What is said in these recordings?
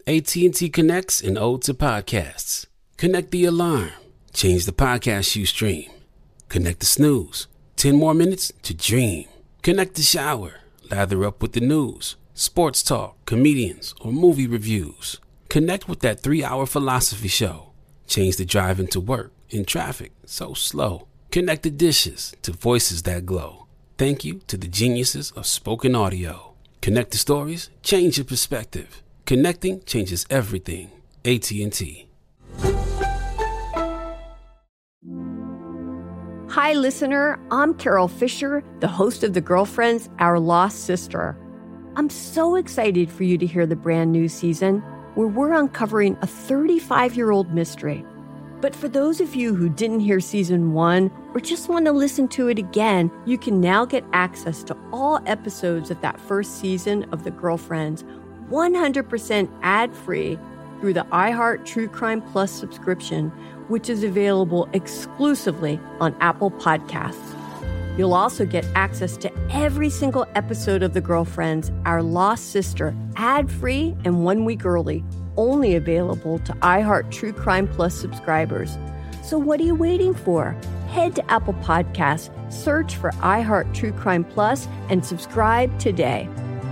AT&T connects an ode to podcasts. Connect the alarm. Change the podcast you stream. Connect the snooze. 10 more minutes to dream. Connect the shower. Lather up with the news, sports talk, comedians, or movie reviews. Connect with that 3-hour philosophy show. Change the drive into work in traffic so slow. Connect the dishes to voices that glow. Thank you to the geniuses of spoken audio. Connect the stories, change your perspective. Connecting changes everything. AT&T. Hi, listener. I'm Carol Fisher, the host of The Girlfriends, Our Lost Sister. I'm so excited for you to hear the brand new season where we're uncovering a 35-year-old mystery. But for those of you who didn't hear season 1 or just want to listen to it again, you can now get access to all episodes of that first season of The Girlfriends 100% ad-free through the iHeart True Crime Plus subscription, which is available exclusively on Apple Podcasts. You'll also get access to every single episode of The Girlfriends, Our Lost Sister, ad-free and 1 week early, only available to iHeart True Crime Plus subscribers. So what are you waiting for? Head to Apple Podcasts, search for iHeart True Crime Plus, and subscribe today.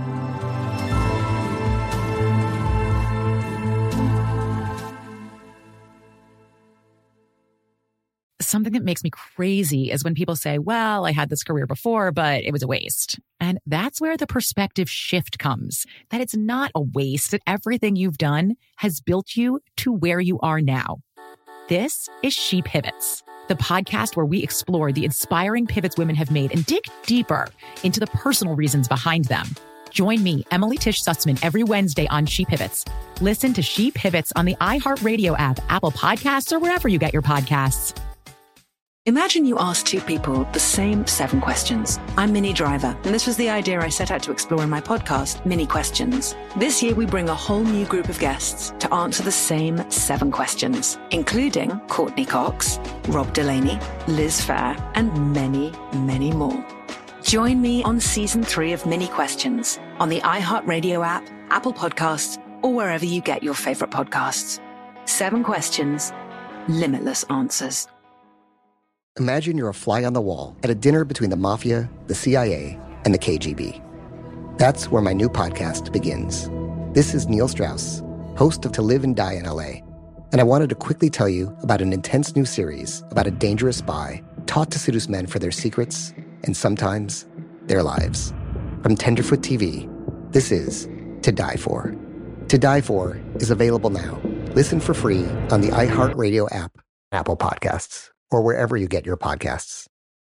Something that makes me crazy is when people say, well, I had this career before, but it was a waste. And that's where the perspective shift comes, that it's not a waste, that everything you've done has built you to where you are now. This is She Pivots, the podcast where we explore the inspiring pivots women have made and dig deeper into the personal reasons behind them. Join me, Emily Tish Sussman, every Wednesday on She Pivots. Listen to She Pivots on the iHeartRadio app, Apple Podcasts, or wherever you get your podcasts. Imagine you ask two people the same 7 questions. I'm Minnie Driver, and this was the idea I set out to explore in my podcast, Minnie Questions. This year, we bring a whole new group of guests to answer the same 7 questions, including Courtney Cox, Rob Delaney, Liz Phair, and many, many more. Join me on Season 3 of Minnie Questions on the iHeartRadio app, Apple Podcasts, or wherever you get your favorite podcasts. 7 questions, limitless answers. Imagine you're a fly on the wall at a dinner between the mafia, the CIA, and the KGB. That's where my new podcast begins. This is Neil Strauss, host of To Live and Die in LA, and I wanted to quickly tell you about an intense new series about a dangerous spy taught to seduce men for their secrets and sometimes their lives. From Tenderfoot TV, this is To Die For. To Die For is available now. Listen for free on the iHeartRadio app, Apple Podcasts, or wherever you get your podcasts.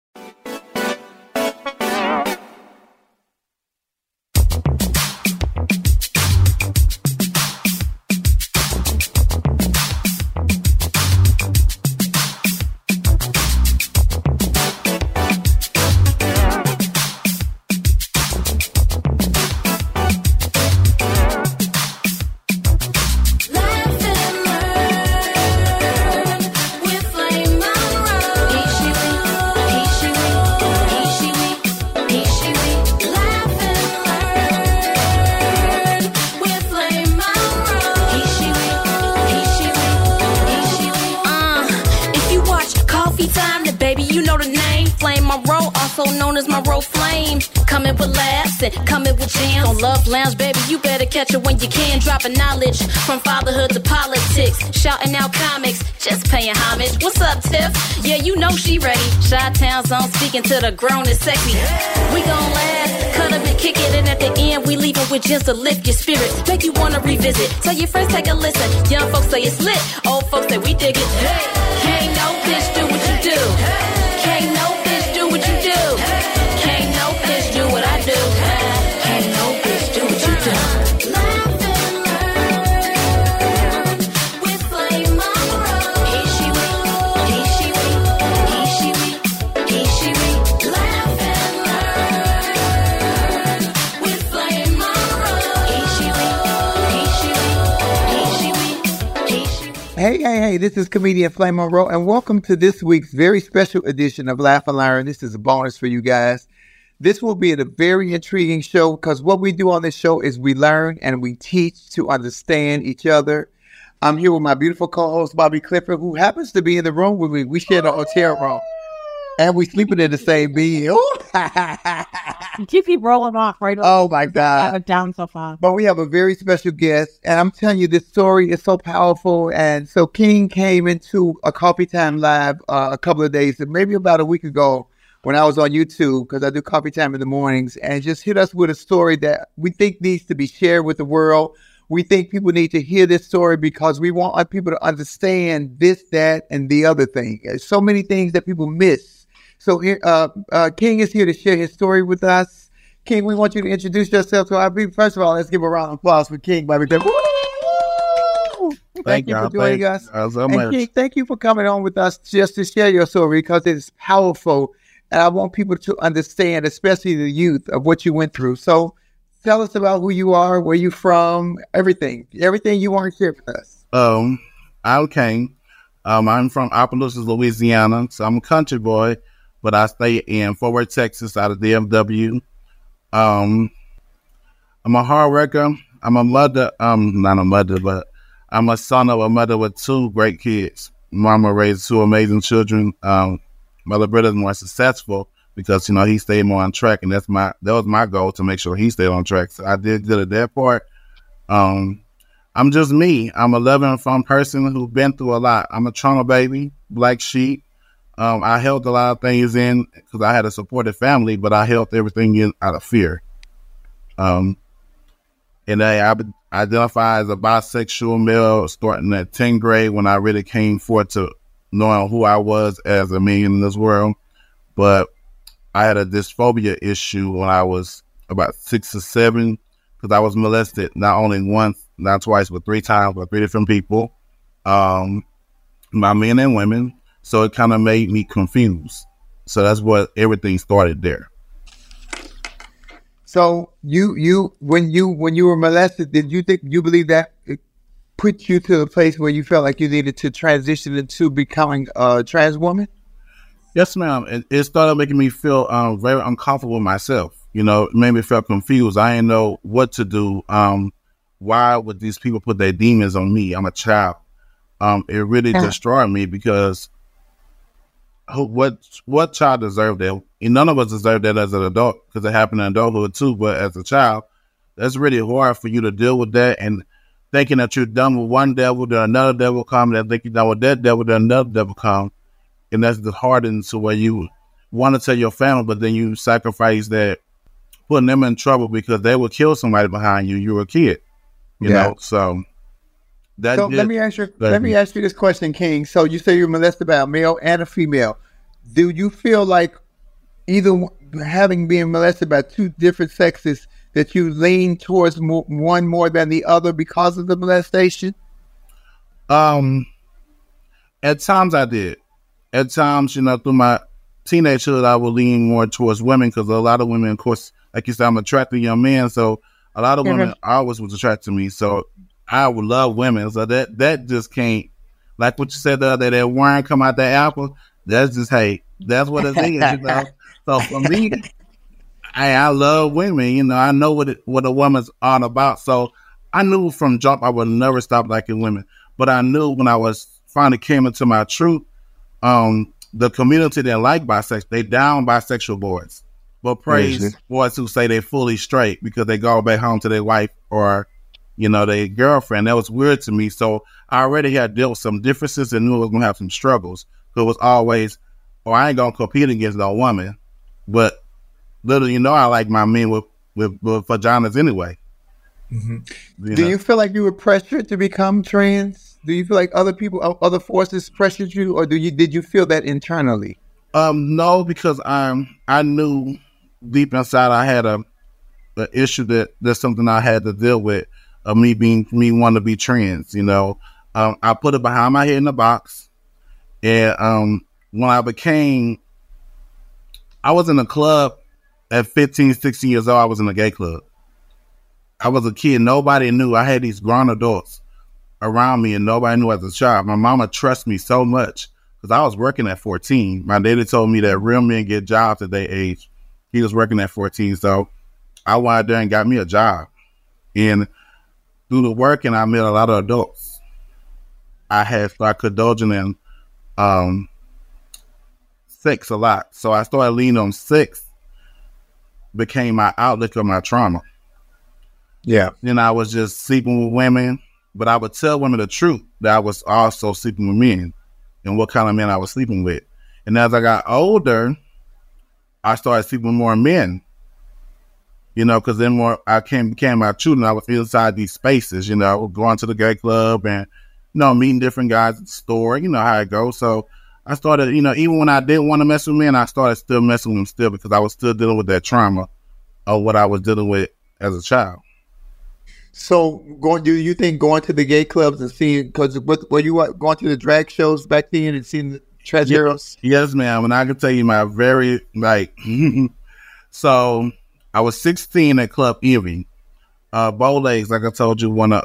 Known as my Ro Flame, coming with laughs and coming with jams. On Love Lounge, baby, you better catch it when you can. Dropping knowledge from fatherhood to politics, shouting out comics, just paying homage. What's up, Tiff? Yeah, you know she ready. Chi-Town's on, speaking to the grown and sexy. We gon' laugh, cut up and kick it, and at the end we leaving with just to lift your spirits, make you wanna revisit. Tell your friends, take a listen. Young folks say it's lit, old folks say we dig it. Hey, can't no bitch do what you do. Can't no bitch do what you do. Can't no bitch do what I do. Can't no bitch do what you do. Laugh and learn with Flame Monroe. Ishiwi. Laugh and learn with Flame Monroe. Hey, this is comedian Flame Monroe, and welcome to this week's very special edition of Laugh and Learn. This is a bonus for you guys. This will be a very intriguing show because what we do on this show is we learn and we teach to understand each other. I'm here with my beautiful co-host, Bobby Clifford, who happens to be in the room with me. We share the hotel room. And we sleeping in the same bed. You keep rolling off, right? Oh, my God. Down so far. But we have a very special guest. And I'm telling you, this story is so powerful. And so King came into a Coffee Time Live a couple of days, maybe about a week ago, when I was on YouTube, because I do Coffee Time in the mornings, and just hit us with a story that we think needs to be shared with the world. We think people need to hear this story because we want people to understand this, that, and the other thing. There's so many things that people miss. So here, King is here to share his story with us. King, we want you to introduce yourself to our people. First of all, let's give a round of applause for King. Thank you for joining us. And King, thank you for coming on with us just to share your story because it's powerful. And I want people to understand, especially the youth, of what you went through. So tell us about who you are, where you're from, everything you want to share with us. I'm King. I'm from Opelousas, Louisiana. So I'm a country boy, but I stay in Fort Worth, Texas, out of DFW. I'm a hard worker. I'm a mother. Not a mother, but I'm a son of a mother with two great kids. Mama raised two amazing children. My little brother's more successful because, he stayed more on track, and that was my goal, to make sure he stayed on track. So I did good at that part. I'm just me. I'm a loving, fun person who's been through a lot. I'm a trauma baby, black sheep. I held a lot of things in because I had a supportive family, but I held everything in out of fear. And I identify as a bisexual male starting at 10th grade when I really came forth to knowing who I was as a man in this world. But I had a dysphoria issue when I was about 6 or 7 because I was molested not only once, not twice, but 3 times by 3 different people, by men and women. So it kind of made me confused. So that's what everything started there. So when you were molested, did you believe that it put you to a place where you felt like you needed to transition into becoming a trans woman? Yes, ma'am. It started making me feel very uncomfortable with myself. It made me feel confused. I didn't know what to do. Why would these people put their demons on me? I'm a child. It really destroyed me because what child deserved that? And none of us deserve that as an adult because it happened in adulthood too. But as a child, that's really hard for you to deal with that and thinking that you're done with one devil, then another devil come, and think you're done with that devil, then another devil come. And that's disheartening to where you want to tell your family, but then you sacrifice that, putting them in trouble because they will kill somebody behind you. You were a kid, you know. So let me ask you this question, King. So you say you're molested by a male and a female. Do you feel like either being molested by 2 different sexes that you lean towards one more than the other because of the molestation? At times I did. At times, through my teenagehood, I would lean more towards women because a lot of women, of course, like you said, I'm an attractive young man. So a lot of women always was attracted to me. So I would love women. So that just can't, like what you said the other day, that wine come out that apple, that's just hate. That's what it is, So for me, I love women. I know what a woman's all about. So I knew from jump I would never stop liking women. But I knew when I was finally came into my truth, the community that like bisexual, they down bisexual boys, but praise boys who say they're fully straight because they go back home to their wife or, their girlfriend. That was weird to me. So I already had dealt with some differences and knew I was going to have some struggles. So it was always, I ain't going to compete against no woman. But little, I like my men with vaginas anyway. Mm-hmm. Do you feel like you were pressured to become trans? Do you feel like other forces pressured you, or did you feel that internally? No, because I knew deep inside I had a issue that's something I had to deal with. Me wanting to be trans, I put it behind my head in the box, and when I was in a club at 15, 16 years old. I was in a gay club. I was a kid. Nobody knew. I had these grown adults around me and nobody knew as a child. My mama trusts me so much because I was working at 14. My daddy told me that real men get jobs at their age. He was working at 14. So I went out there and got me a job. And through the working, I met a lot of adults. I had started indulging in sex a lot. So I started leaning on sex, became my outlet for my trauma. Yeah. Then I was just sleeping with women, but I would tell women the truth that I was also sleeping with men and what kind of men I was sleeping with. And as I got older, I started sleeping with more men, you know, because then more I became my truth, and I was inside these spaces, you know, going to the gay club and, you know, meeting different guys at the store, you know how it goes. So I started, you know, even when I didn't want to mess with men, I started still messing with them still because I was still dealing with that trauma of what I was dealing with as a child. So, do you think going to the gay clubs and seeing, because were you going to the drag shows back then and seeing the trans heroes? Yes, ma'am. And I can tell you my very, so I was 16 at Club Envy. Bowlegs, like I told you, when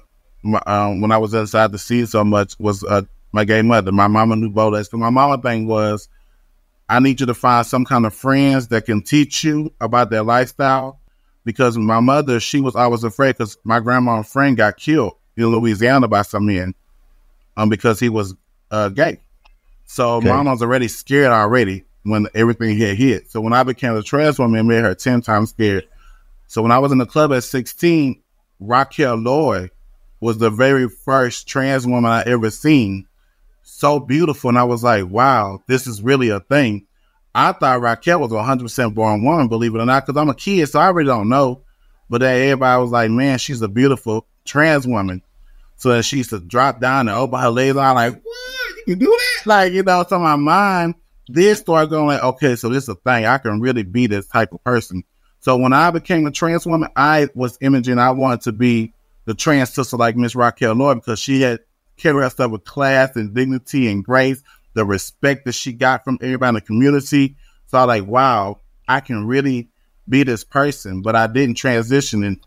I was inside the scene so much, was my gay mother. My mama knew Bowlegs. So my mama thing was, I need you to find some kind of friends that can teach you about their lifestyle. Because my mother, she was always afraid because my grandma and friend got killed in Louisiana by some men because he was gay. So Mama was already scared when everything had hit. So when I became a trans woman, it made her 10 times scared. So when I was in the club at 16, Raquel Lloyd was the very first trans woman I ever seen. So beautiful. And I was like, wow, this is really a thing. I thought Raquel was 100% born woman, believe it or not, because I'm a kid, so I really don't know. But everybody was like, man, she's a beautiful trans woman. So then she used to drop down and open her legs. I'm like, what? You can do that? Like, you know, so my mind did start going like, okay, so this is a thing. I can really be this type of person. So when I became a trans woman, I was imaging I wanted to be the trans sister like Miss Raquel Lloyd because she had carried herself with class and dignity and grace. The respect that she got from everybody in the community. So I was like, wow, I can really be this person, but I didn't transition. And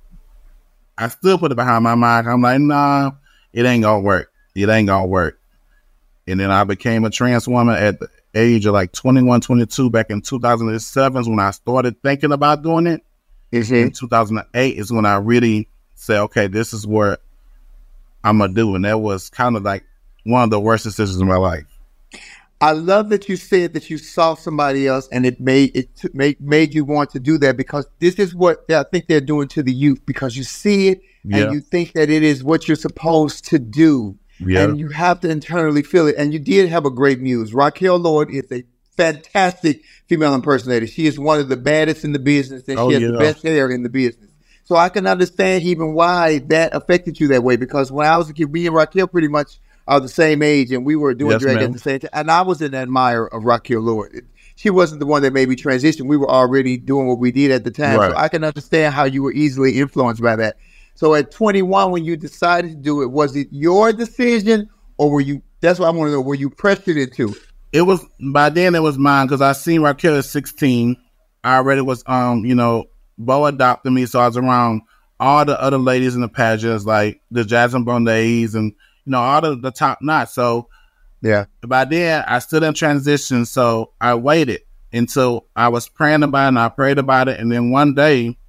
I still put it behind my mind. I'm like, nah, it ain't gonna work. It ain't gonna work. And then I became a trans woman at the age of like 21, 22 back in 2007 is when I started thinking about doing it. Mm-hmm. In 2008 is when I really said, okay, this is what I'm gonna do. And that was kind of like one of the worst decisions in my life. I love that you said that you saw somebody else and it made you want to do that, because this is what I think they're doing to the youth, because you see it and you think that it is what you're supposed to do. Yeah. And you have to internally feel it. And you did have a great muse. Raquel Lloyd is a fantastic female impersonator. She is one of the baddest in the business, and she has the best hair in the business. So I can understand even why that affected you that way, because when I was a kid, me and Raquel pretty much are the same age, and we were doing drag at the same time. And I was an admirer of Raquel Lloyd. She wasn't the one that made me transition. We were already doing what we did at the time. Right. So I can understand how you were easily influenced by that. So at 21, when you decided to do it, was it your decision, or were you, that's what I want to know, were you pressured into? It was, by then it was mine, because I seen Raquel at 16. I already was, Bo adopted me, so I was around all the other ladies in the pageants, like the Jasmine Bonets and, you know, all the top notch. So by then I still in transition. So I waited until I was praying about it, and I prayed about it. And then one day,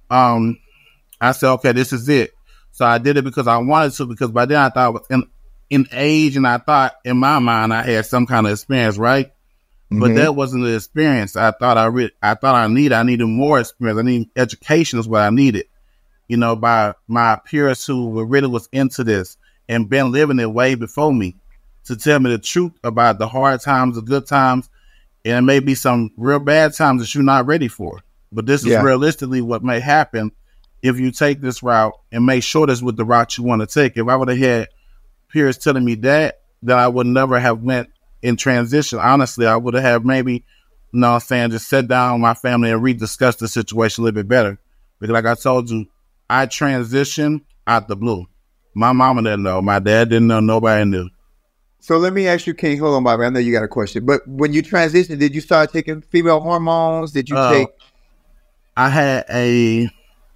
I said, okay, this is it. So I did it because I wanted to, because by then I thought I was in age, and I thought in my mind I had some kind of experience, right? Mm-hmm. But that wasn't the experience I thought I needed more experience. I need education is what I needed, you know, by my peers who really was into this and been living it way before me, to tell me the truth about the hard times, the good times, and maybe some real bad times that you're not ready for. But this is realistically what may happen if you take this route, and make sure that's what the route you want to take. If I would have had peers telling me that, then I would never have went in transition. Honestly, I would have maybe, you know what I'm saying, just sat down with my family and rediscuss the situation a little bit better. Because like I told you, I transitioned out the blue. My mama didn't know. My dad didn't know. Nobody knew. So let me ask you, King, hold on, Bobby. I know you got a question. But when you transitioned, did you start taking female hormones? Did you take... I had a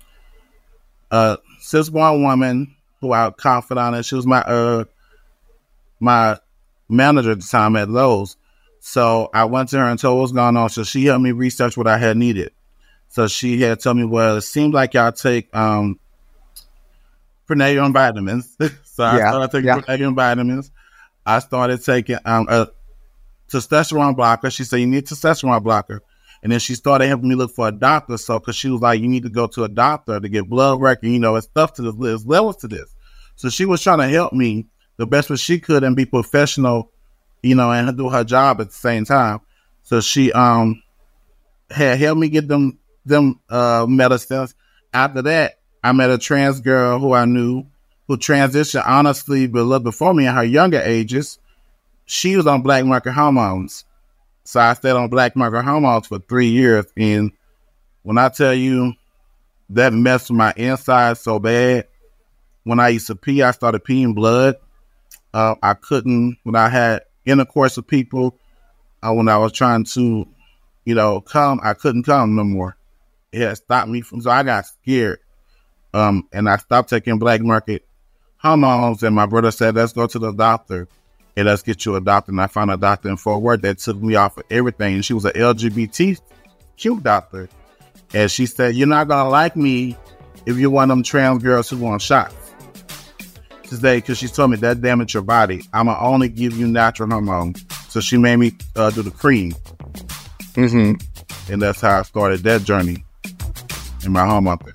cis-born woman who I confidant in. She was my manager at the time at Lowe's. So I went to her and told her what was going on. So she helped me research what I had needed. So she had told me, well, it seems like y'all take prenatal vitamins. So I started taking prenatal vitamins. I started taking a testosterone blocker. She said, you need a testosterone blocker. And then she started helping me look for a doctor. So, because she was like, you need to go to a doctor to get blood work. And, you know, it's stuff to this, there's levels to this. So she was trying to help me the best way she could and be professional, you know, and do her job at the same time. So she had helped me get them medicines. After that, I met a trans girl who I knew who transitioned honestly, but a little before me in her younger ages. She was on black market hormones. So I stayed on black market hormones for 3 years. And when I tell you that messed with my insides so bad, when I used to pee, I started peeing blood. I couldn't, when I had intercourse with people, when I was trying to, you know, come, I couldn't come no more. It had stopped me from, so I got scared. And I stopped taking black market hormones. And my brother said, let's go to the doctor. And let's get you a doctor. And I found a doctor in Fort Worth that took me off of everything. And she was an LGBTQ doctor. And she said, you're not going to like me if you're one of them trans girls who want shots. Today, because she told me that damaged your body. I'm going to only give you natural hormones. So she made me do the cream. Mm-hmm. And that's how I started that journey in my hormone thing.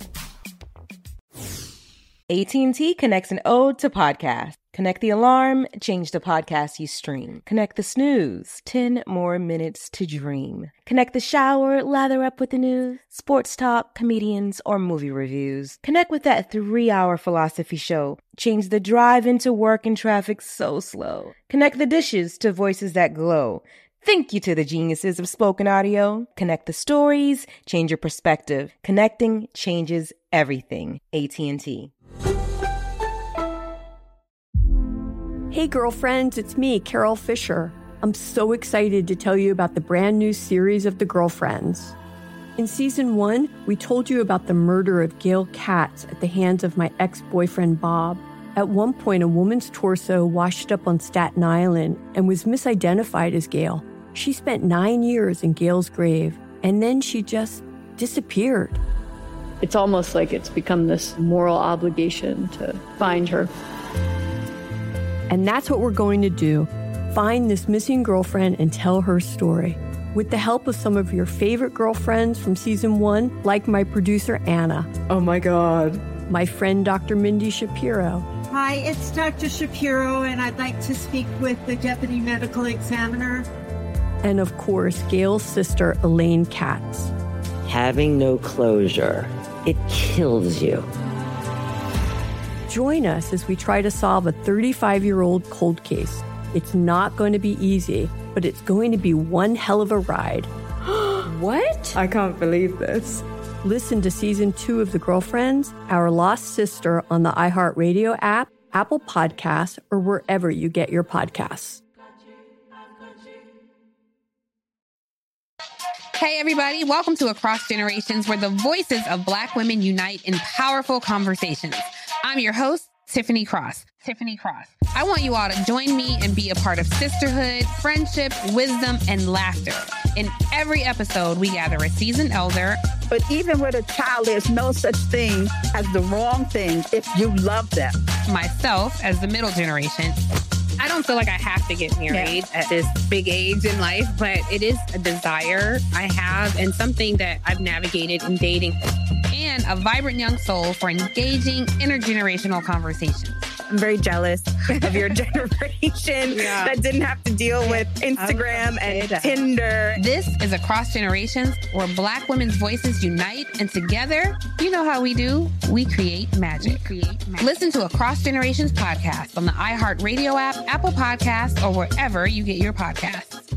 AT&T connects an ode to podcasts. Connect the alarm, change the podcast you stream. Connect the snooze, 10 more minutes to dream. Connect the shower, lather up with the news, sports talk, comedians, or movie reviews. Connect with that 3-hour philosophy show. Change the drive into work and traffic so slow. Connect the dishes to voices that glow. Thank you to the geniuses of spoken audio. Connect the stories, change your perspective. Connecting changes everything. AT&T. Hey girlfriends, it's me, Carol Fisher. I'm so excited to tell you about the brand new series of The Girlfriends. In season 1, we told you about the murder of Gail Katz at the hands of my ex-boyfriend Bob. At one point, a woman's torso washed up on Staten Island and was misidentified as Gail. She spent 9 years in Gail's grave, and then she just disappeared. It's almost like it's become this moral obligation to find her. And that's what we're going to do. Find this missing girlfriend and tell her story. With the help of some of your favorite girlfriends from season 1, like my producer, Anna. Oh my God. My friend, Dr. Mindy Shapiro. Hi, it's Dr. Shapiro, and I'd like to speak with the deputy medical examiner. And of course, Gail's sister, Elaine Katz. Having no closure, it kills you. Join us as we try to solve a 35-year-old cold case. It's not going to be easy, but it's going to be one hell of a ride. What? I can't believe this. Listen to season 2 of The Girlfriends, Our Lost Sister on the iHeartRadio app, Apple Podcasts, or wherever you get your podcasts. Hey everybody, welcome to Across Generations, where the voices of Black women unite in powerful conversations. I'm your host, Tiffany Cross. I want you all to join me and be a part of sisterhood, friendship, wisdom, and laughter. In every episode, we gather a seasoned elder. But even with a child, there's no such thing as the wrong thing if you love them. Myself, as the middle generation. I don't feel like I have to get married at this big age in life, but it is a desire I have and something that I've navigated in dating. And a vibrant young soul for engaging intergenerational conversations. I'm very jealous of your generation that didn't have to deal with Instagram and Tinder. This is Across Generations, where Black women's voices unite, and together, you know how we do, we create magic. Listen to Across Generations podcast on the iHeartRadio app, Apple Podcasts, or wherever you get your podcasts.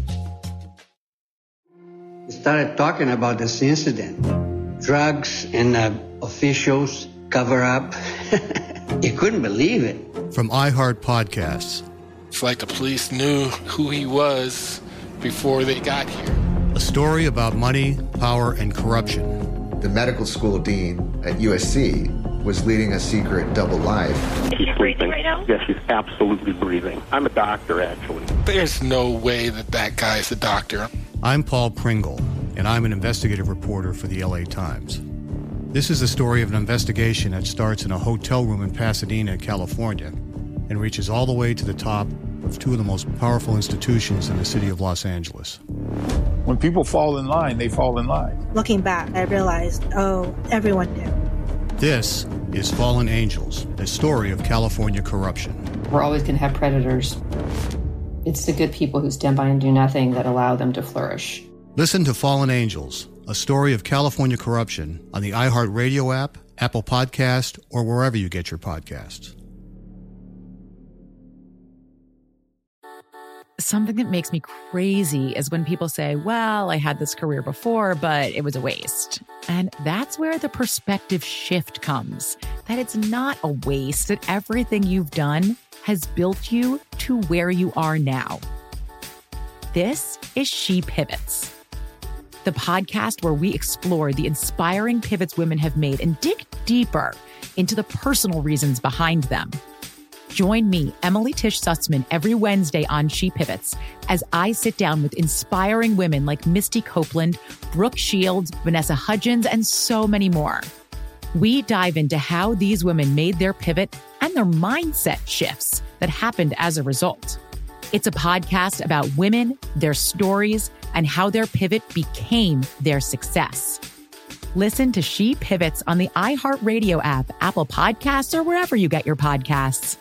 We started talking about this incident. Drugs and officials cover up. You couldn't believe it. From iHeart Podcasts. It's like the police knew who he was before they got here. A story about money, power, and corruption. The medical school dean at USC was leading a secret double life. She's breathing right now? Yes, she's absolutely breathing. I'm a doctor, actually. There's no way that guy's a doctor. I'm Paul Pringle, and I'm an investigative reporter for the LA Times. This is the story of an investigation that starts in a hotel room in Pasadena, California, and reaches all the way to the top of two of the most powerful institutions in the city of Los Angeles. When people fall in line, they fall in line. Looking back, I realized, everyone knew. This is Fallen Angels, the story of California corruption. We're always going to have predators. It's the good people who stand by and do nothing that allow them to flourish. Listen to Fallen Angels, a story of California corruption on the iHeartRadio app, Apple Podcast, or wherever you get your podcasts. Something that makes me crazy is when people say, well, I had this career before, but it was a waste. And that's where the perspective shift comes, that it's not a waste, that everything you've done has built you to where you are now. This is She Pivots, the podcast where we explore the inspiring pivots women have made and dig deeper into the personal reasons behind them. Join me, Emily Tish Sussman, every Wednesday on She Pivots as I sit down with inspiring women like Misty Copeland, Brooke Shields, Vanessa Hudgens, and so many more. We dive into how these women made their pivot and their mindset shifts that happened as a result. It's a podcast about women, their stories, and how their pivot became their success. Listen to She Pivots on the iHeartRadio app, Apple Podcasts, or wherever you get your podcasts.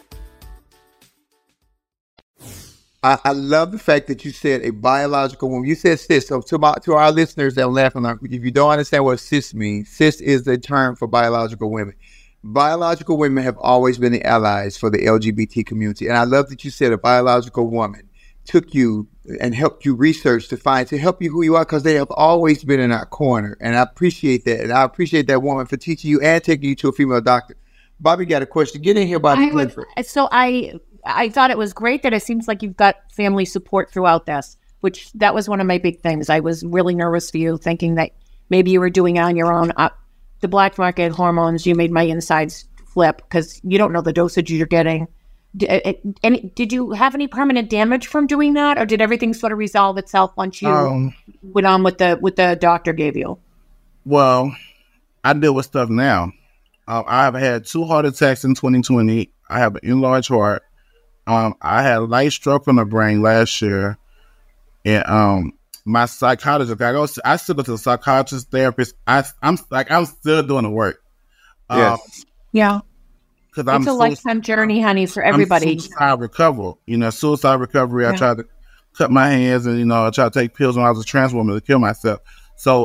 I love the fact that you said a biological woman. You said cis. So to our listeners that are laughing, if you don't understand what cis means, cis is the term for biological women. Biological women have always been the allies for the LGBT community. And I love that you said a biological woman took you and helped you research to help you who you are, because they have always been in our corner. And I appreciate that. And I appreciate that woman for teaching you and taking you to a female doctor. Bobby got a question. Get in here, Bobby Clifford. I thought it was great that it seems like you've got family support throughout this, which that was one of my big things. I was really nervous for you, thinking that maybe you were doing it on your own. The black market hormones, you made my insides flip because you don't know the dosage you're getting. Did you have any permanent damage from doing that, or did everything sort of resolve itself once you went on with the doctor gave you? Well, I deal with stuff now. I have had 2 heart attacks in 2020. I have an enlarged heart. I had a light stroke from the brain last year, and my psychologist. I still go to the psychiatrist, therapist. I'm still doing the work. Yes. Yeah. Because it's a lifetime journey, honey, for everybody. I'm suicide recovery. I tried to cut my hands, and I tried to take pills when I was a trans woman to kill myself. So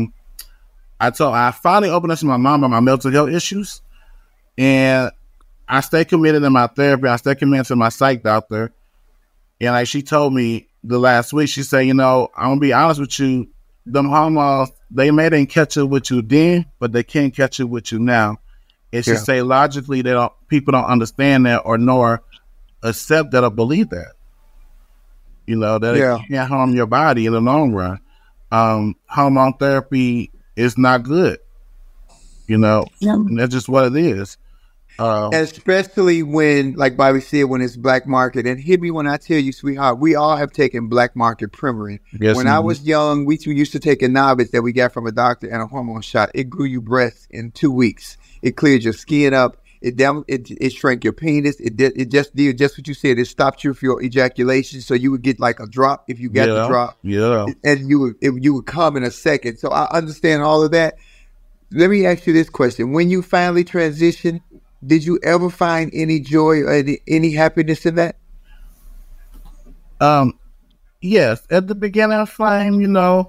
I finally opened up to my mom about my mental health issues, and I stay committed in my therapy. I stay committed to my psych doctor. And like she told me the last week, she said, I'm going to be honest with you, them hormones, they may didn't catch it with you then, but they can't catch it with you now. And she say logically, people don't understand that or nor accept that or believe that. That it can't harm your body in the long run. Hormone therapy is not good. And that's just what it is. Especially when, like Bobby said, when it's black market. And hit me when I tell you, sweetheart, we all have taken black market Premarin. Yes, when I was young, we used to take a Novus that we got from a doctor and a hormone shot. It grew your breasts in 2 weeks. It cleared your skin up. It shrank your penis. It just did just what you said. It stopped you for your ejaculation, so you would get like a drop if you got the drop. Yeah, and you would come in a second. So I understand all of that. Let me ask you this question: when you finally transitioned, did you ever find any joy or any happiness in that? Yes. At the beginning of Flame,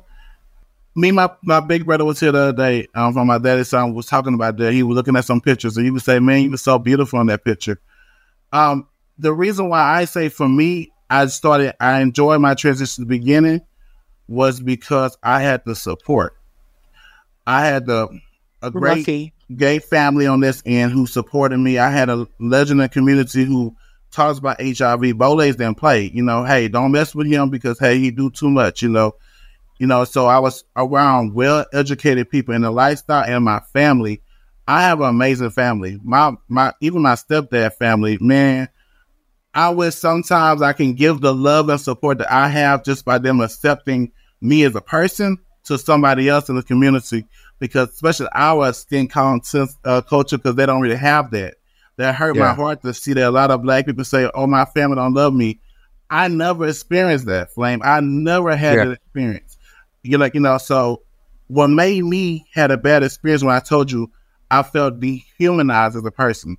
my big brother was here the other day from my daddy's son, was talking about that. He was looking at some pictures and he would say, man, you were so beautiful in that picture. The reason why I say for me, I enjoyed my transition at the beginning was because I had the support. I had a great gay family on this end who supported me. I had a legendary community who talks about HIV. Boles didn't play, hey, don't mess with him because, hey, he do too much, so I was around well-educated people in the lifestyle and my family. I have an amazing family. Even my stepdad family, man, I wish sometimes I can give the love and support that I have just by them accepting me as a person to somebody else in the community, because especially our skin color culture, because they don't really have that. That hurt my heart to see that a lot of Black people say, oh, my family don't love me. I never experienced that, Flame. I never had that experience. So what made me had a bad experience when I told you I felt dehumanized as a person.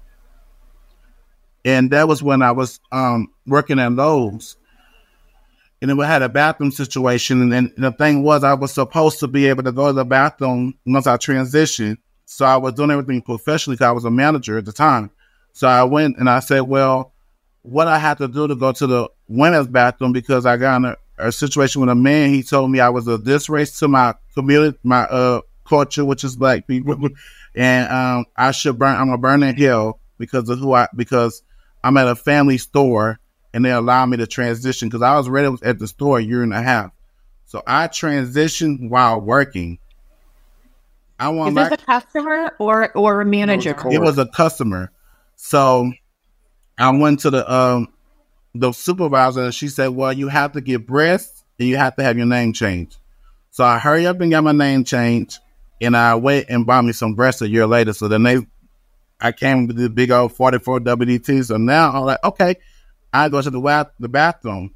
And that was when I was working at Lowe's. And then we had a bathroom situation. And the thing was, I was supposed to be able to go to the bathroom once I transitioned. So I was doing everything professionally because I was a manager at the time. So I went and I said, well, what I had to do to go to the women's bathroom, because I got in a situation with a man. He told me I was a disgrace to my community, my culture, which is Black people. And I'm a burn in hell because I'm at a family store and they allowed me to transition, because I was ready at the store a year and a half. So I transitioned while working. Is this a customer or a manager? It was a customer. So I went to the supervisor and she said, well, you have to get breasts and you have to have your name changed. So I hurry up and got my name changed, and I went and bought me some breasts a year later. So then I came with the big old 44 WDT. So now I'm like, okay, I go to the bathroom.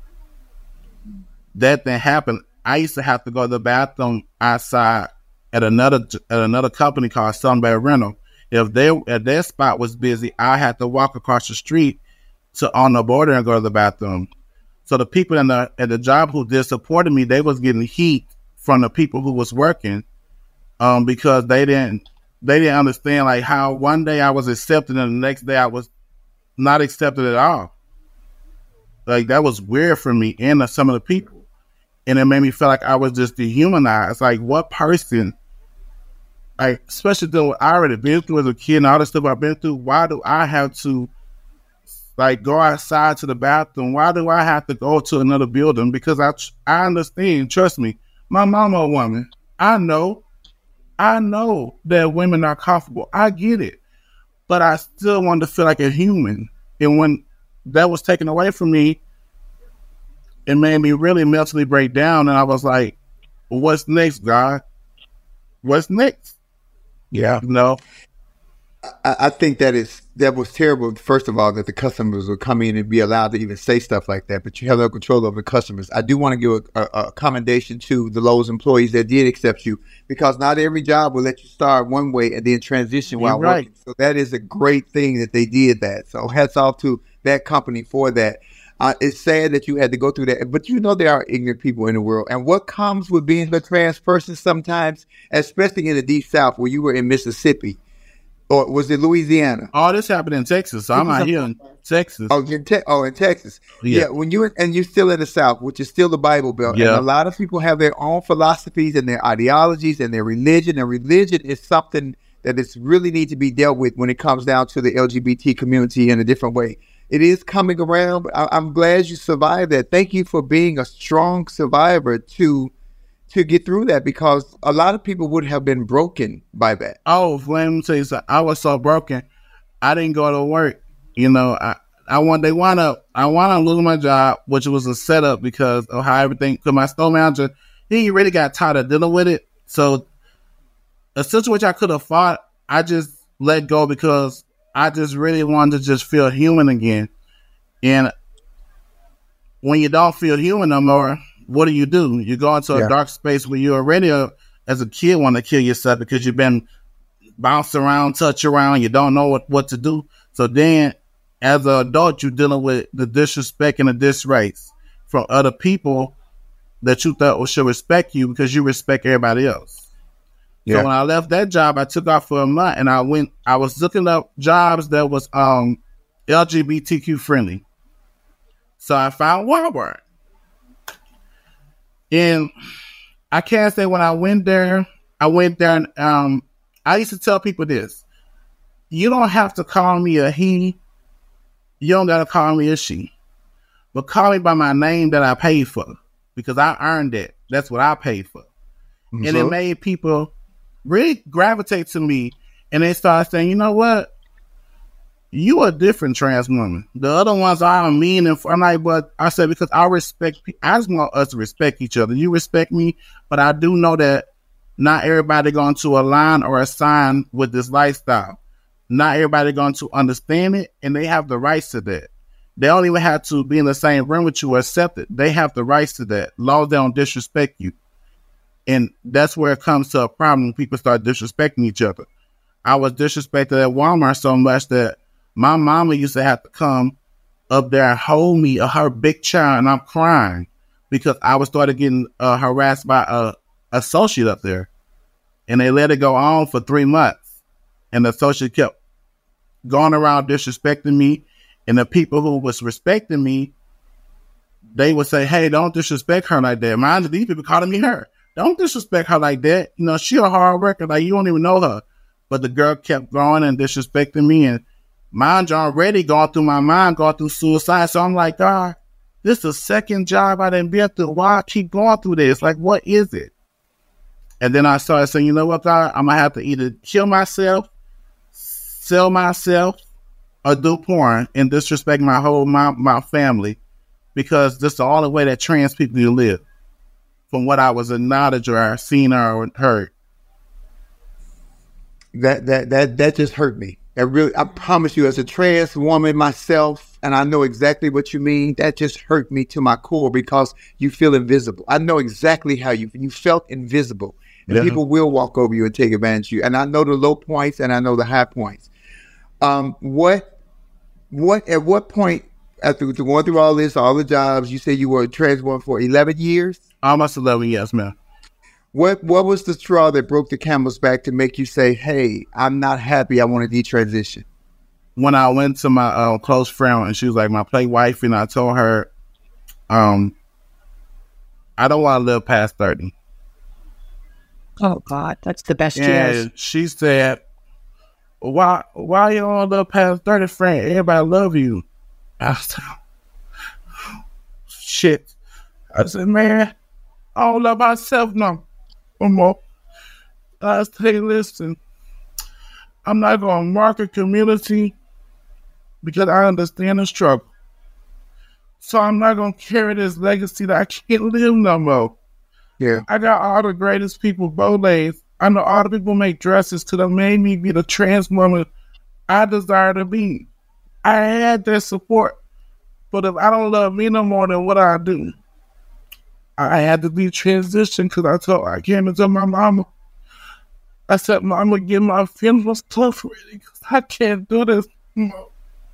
That thing happened. I used to have to go to the bathroom outside at another company called Sunbury Rental. If their spot was busy, I had to walk across the street to on the border and go to the bathroom. So the people at the job who did supported me, they was getting heat from the people who was working, because they didn't understand like how one day I was accepted and the next day I was not accepted at all. Like that was weird for me and some of the people, and it made me feel like I was just dehumanized. Like what person? Like, especially though I already been through as a kid and all the stuff I've been through, why do I have to like go outside to the bathroom? Why do I have to go to another building? Because I understand, trust me, my mama a woman. I know that women are comfortable. I get it. But I still wanted to feel like a human. And when that was taken away from me, it made me really mentally break down. And I was like, what's next, God? What's next? Yeah. No. I think that was terrible, first of all, that the customers would come in and be allowed to even say stuff like that, but you have no control over the customers. I do want to give a commendation to the Lowe's employees that did accept you, because not every job will let you start one way and then transition while working. So that is a great thing that they did that. So hats off to that company for that. It's sad that you had to go through that, but there are ignorant people in the world. And what comes with being a trans person sometimes, especially in the Deep South where you were in Mississippi, or was it Louisiana? All this happened in Texas. So I'm out here in Texas. In Texas. Yeah. When you're still in the South, which is still the Bible Belt, and a lot of people have their own philosophies and their ideologies and their religion. And religion is something that is really need to be dealt with when it comes down to the LGBT community in a different way. It is coming around, but I'm glad you survived that. Thank you for being a strong survivor to get through that, because a lot of people would have been broken by that. Oh, let me tell you something. I was so broken, I didn't go to work. I want to lose my job, which was a setup because of how everything. Because my store manager, he really got tired of dealing with it. So a situation I could have fought, I just let go because I just really wanted to just feel human again. And when you don't feel human no more, what do? You go into a dark space where you already, as a kid, want to kill yourself because you've been bounced around, touched around, you don't know what to do. So then, as an adult, you're dealing with the disrespect and the disgrace from other people that you thought should respect you because you respect everybody else. Yeah. So when I left that job, I took off for a month and I was looking up jobs that was LGBTQ friendly. So I found Walmart. And I can't say when I went there and I used to tell people this: you don't have to call me a he, you don't gotta call me a she, but call me by my name that I paid for, because I earned it. That's what I paid for. Mm-hmm. And it made people really gravitate to me, and they started saying, you know what? you a different trans woman. The other ones are mean and I'm like, but I said, because I just want us to respect each other. You respect me, but I do know that not everybody going to align or assign with this lifestyle. Not everybody going to understand it, and they have the rights to that. They don't even have to be in the same room with you or accept it. They have the rights to that. Laws don't disrespect you. And that's where it comes to a problem when people start disrespecting each other. I was disrespected at Walmart so much that my mama used to have to come up there and hold me, her big child, and I'm crying because I was started getting harassed by a associate up there. And they let it go on for 3 months. And the associate kept going around disrespecting me. And the people who was respecting me, they would say, hey, don't disrespect her like that. Mind you, these people calling me her. Don't disrespect her like that. You know, she a hard worker. Like, you don't even know her. But the girl kept going and disrespecting me. And mind you, already going through my mind, going through suicide. So I'm like, God, this is the second job I didn't been through. Why I keep going through this? Like, what is it? And then I started saying, you know what, God, I'm going to have to either kill myself, sell myself, or do porn and disrespect my family, because this is the only way that trans people can live, from what I was acknowledged or seen or heard. That just hurt me. That really, I promise you, as a trans woman myself, and I know exactly what you mean, that just hurt me to my core, because you feel invisible. I know exactly how you felt invisible. And people will walk over you and take advantage of you. And I know the low points and I know the high points. At what point, after going through all this, all the jobs, you say you were a trans woman for 11 years? Almost 11 years, man. What was the straw that broke the camel's back to make you say, hey, I'm not happy, I want to detransition? When I went to my close friend, and she was like my play wife, and I told her, I don't want to live past 30. Oh, God, that's the best years. And she said, why you don't live past 30, friend? Everybody love you. I said, shit. I said, man, I don't love myself no more. I said, listen, I'm not going to market community because I understand the struggle. So I'm not going to carry this legacy that I can't live no more. Yeah, I got all the greatest people, bowlays. I know all the people make dresses to them, made me be the trans woman I desire to be. I had their support, but if I don't love me no more than what I do, I had to be transitioned, because I came into my mama. I said, Mama, get my funeral stuff ready, because I can't do this anymore.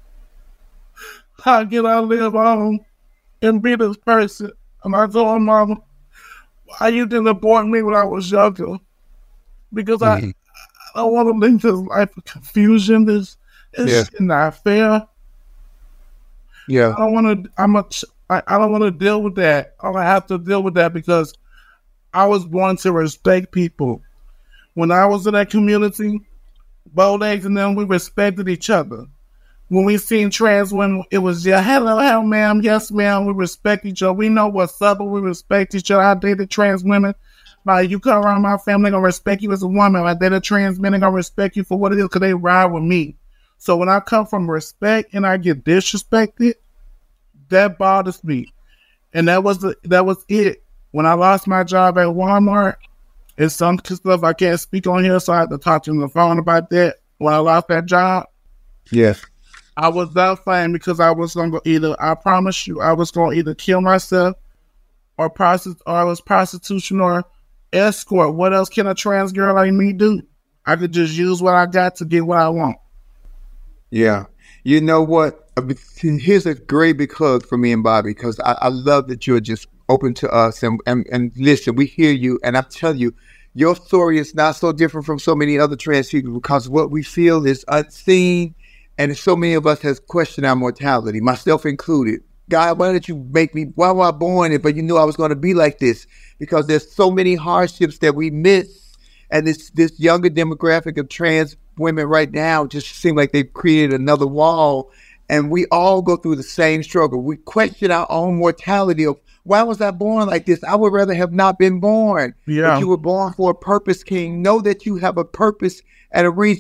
How can I live on and be this person? And I told Mama, why you didn't abort me when I was younger? Because I don't want to live this life of confusion. This is not fair. Yeah, I don't want to deal with that. I don't have to deal with that, because I was born to respect people. When I was in that community, Bowlegs and them, we respected each other. When we seen trans women, it was hello, ma'am, yes, ma'am. We respect each other. We know what's up, but we respect each other. I dated trans women. Like, you come around my family, gonna respect you as a woman. I dated trans men, gonna respect you for what it is, because they ride with me. So when I come from respect and I get disrespected, that bothers me. And that was it. When I lost my job at Walmart, it's some stuff I can't speak on here, so I had to talk to you on the phone about that. When I lost that job, yes, I was devastated, because I was going to I promise you, I was going to either kill myself or prostitution or escort. What else can a trans girl like me do? I could just use what I got to get what I want. Yeah. You know what? Here's a great big hug for me and Bobby, because I love that you're just open to us. And listen, we hear you. And I'm telling you, your story is not so different from so many other trans people, because what we feel is unseen. And so many of us has questioned our mortality, myself included. God, why did you make me? Why was I born? But you knew I was going to be like this, because there's so many hardships that we miss. And this younger demographic of trans women right now just seem like they've created another wall. And we all go through the same struggle. We question our own mortality of, why was I born like this? I would rather have not been born. Yeah. But you were born for a purpose, King. Know that you have a purpose and a reason.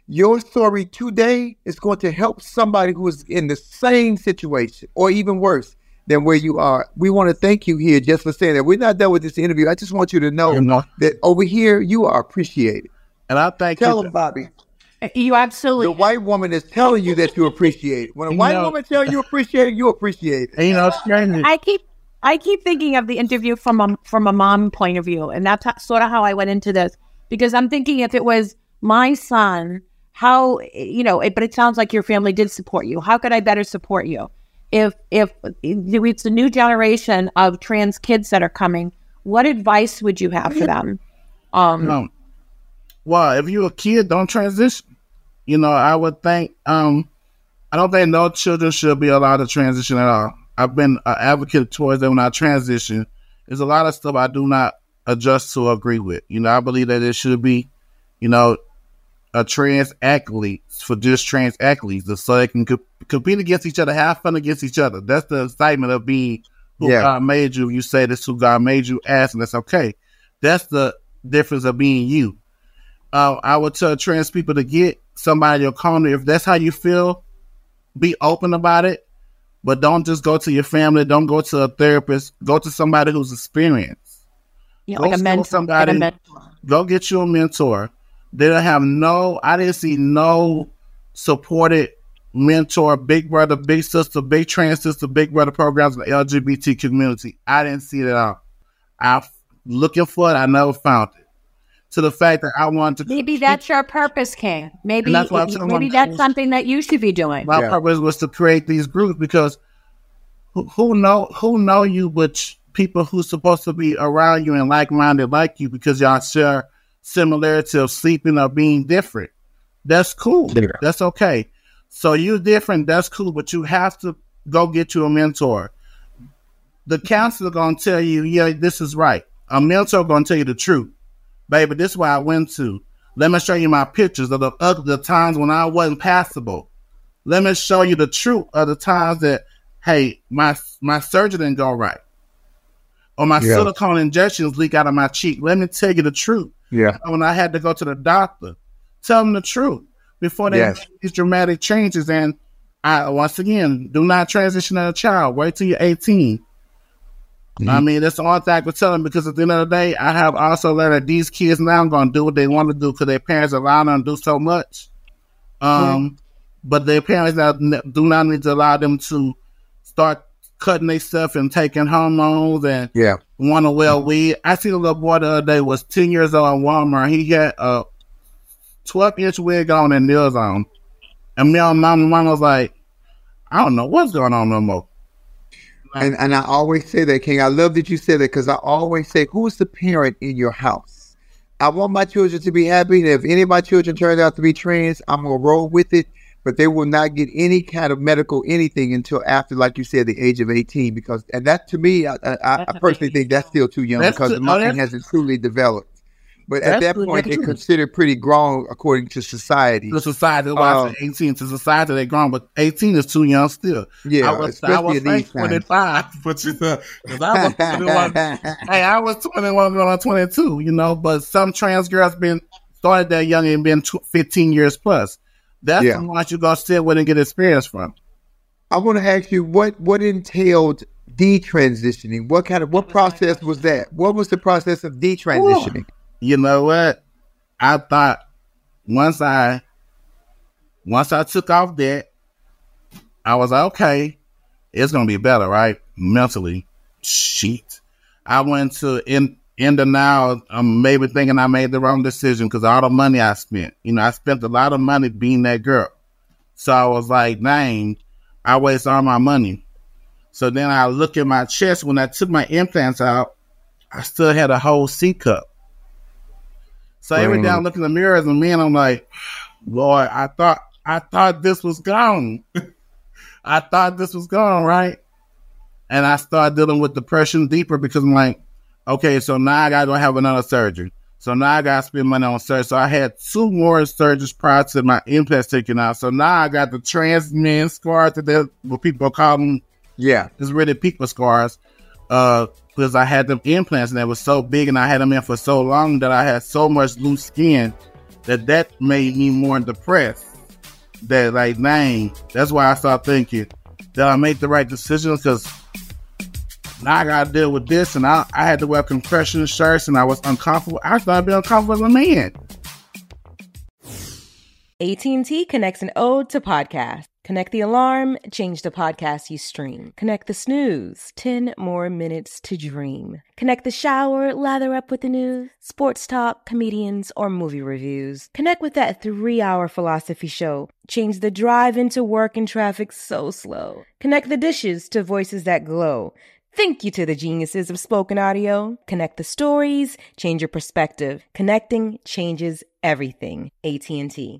your story today is going to help somebody who is in the same situation or even worse than where you are. We want to thank you here just for saying that. We're not done with this interview. I just want you to know that over here, you are appreciated. And I thank Tell them, Bobby. You absolutely. The white woman is telling you that you appreciate it. When a white woman tells you appreciate it, you appreciate it. And, you know, I keep thinking of the interview from a mom point of view, and that's sort of how I went into this, because I'm thinking if it was my son, how, you know, but it sounds like your family did support you. How could I better support you? If it's a new generation of trans kids that are coming, what advice would you have for them? Well, if you're a kid, don't transition. You know, I would think, I don't think no children should be allowed to transition at all. I've been an advocate towards that when I transition. There's a lot of stuff I do not adjust to agree with. You know, I believe that it should be, you know, a trans athlete for just trans athletes so they can compete against each other, have fun against each other. That's the excitement of being who God made you. You say this who God made you as, and that's okay. That's the difference of being you. I would tell trans people to get somebody in your corner. If that's how you feel, be open about it, but don't just go to your family. Don't go to a therapist. Go to somebody who's experienced. Yeah, like a mentor. Go get you a mentor. They don't have I didn't see no supported mentor, big brother, big sister, big trans sister, big brother programs in the LGBT community. I didn't see it at all. I'm looking for it. I never found it. To the fact that I want to... Maybe that's your purpose, King. Maybe that's something that you should be doing. My purpose was to create these groups because who know you but people who's supposed to be around you and like-minded like you because y'all share similarity of sleeping or being different. That's cool. Yeah. That's okay. So you're different. That's cool. But you have to go get you a mentor. The counselor going to tell you, yeah, this is right. A mentor going to tell you the truth. Baby, this is where I went to. Let me show you my pictures of the times when I wasn't passable. Let me show you the truth of the times that, hey, my surgery didn't go right. Or my silicone injections leak out of my cheek. Let me tell you the truth. Yeah. When I had to go to the doctor, tell them the truth before they make these dramatic changes. And once again, do not transition as a child. Wait till you're 18. Mm-hmm. I mean, that's the only thing I could tell them because at the end of the day, I have also learned that these kids now are going to do what they want to do because their parents allow them to do so much. But their parents do not need to allow them to start cutting their stuff and taking hormones and want to wear weed. I seen a little boy the other day was 10 years old in Walmart. He had a 12-inch wig on and nails on. And me and mom was like, I don't know what's going on no more. And I always say that, King. I love that you said that because I always say, who's the parent in your house? I want my children to be happy. And if any of my children turns out to be trans, I'm going to roll with it. But they will not get any kind of medical anything until after, like you said, the age of 18. And that, to me, I personally think that's still too young because the mind hasn't truly developed. But at that point, they're considered pretty grown according to society. The society, why I said 18 to society, they're grown, but 18 is too young still. Yeah, I was 25, but you know, because I was 21. Hey, I was 21 going on 22, you know, but some trans girls started that young and been 15 years plus. That's the ones you're going to sit with and get experience from. I want to ask you, what entailed detransitioning? What process was that? What was the process of detransitioning? You know what? I thought once I took off that, I was like, okay, it's gonna be better, right? Mentally. Shit. I went to in denial, maybe thinking I made the wrong decision because all the money I spent. You know, I spent a lot of money being that girl. So I was like, dang, I wasted all my money. So then I look at my chest when I took my implants out, I still had a whole C cup. So every day I look in the mirror as a man, I'm like, Lord, I thought this was gone. I thought this was gone, right? And I started dealing with depression deeper because I'm like, okay, so now I got to have another surgery. So now I got to spend money on surgery. So I had 2 more surgeries prior to my implants taken out. So now I got the trans men scars that what people call them. Yeah. It's really people scars. Because I had them implants and they were so big and I had them in for so long that I had so much loose skin that made me more depressed. That like, dang, that's why I started thinking, did I make the right decision? Because now I got to deal with this, and I had to wear compression shirts, and I was uncomfortable. I started being uncomfortable as a man. AT&T connects an ode to podcasts. Connect the alarm, change the podcast you stream. Connect the snooze, 10 more minutes to dream. Connect the shower, lather up with the news, sports talk, comedians, or movie reviews. Connect with that 3-hour philosophy show. Change the drive into work and traffic so slow. Connect the dishes to voices that glow. Thank you to the geniuses of spoken audio. Connect the stories, change your perspective. Connecting changes everything. AT&T.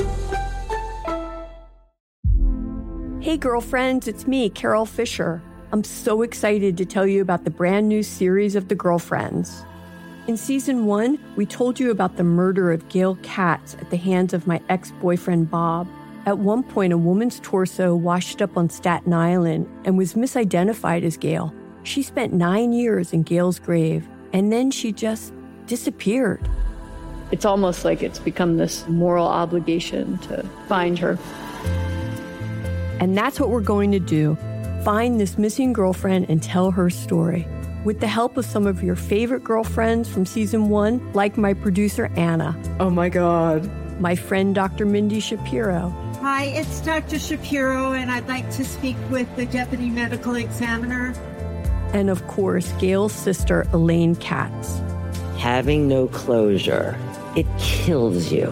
Hey girlfriends, it's me, Carol Fisher. I'm so excited to tell you about the brand new series of The Girlfriends. In season 1, we told you about the murder of Gail Katz at the hands of my ex-boyfriend Bob. At one point, a woman's torso washed up on Staten Island and was misidentified as Gail. She spent 9 years in Gail's grave, and then she just disappeared. It's almost like it's become this moral obligation to find her. And that's what we're going to do. Find this missing girlfriend and tell her story. With the help of some of your favorite girlfriends from season 1, like my producer, Anna. Oh my God. My friend, Dr. Mindy Shapiro. Hi, it's Dr. Shapiro, and I'd like to speak with the Deputy Medical Examiner. And of course, Gail's sister, Elaine Katz. Having no closure, it kills you.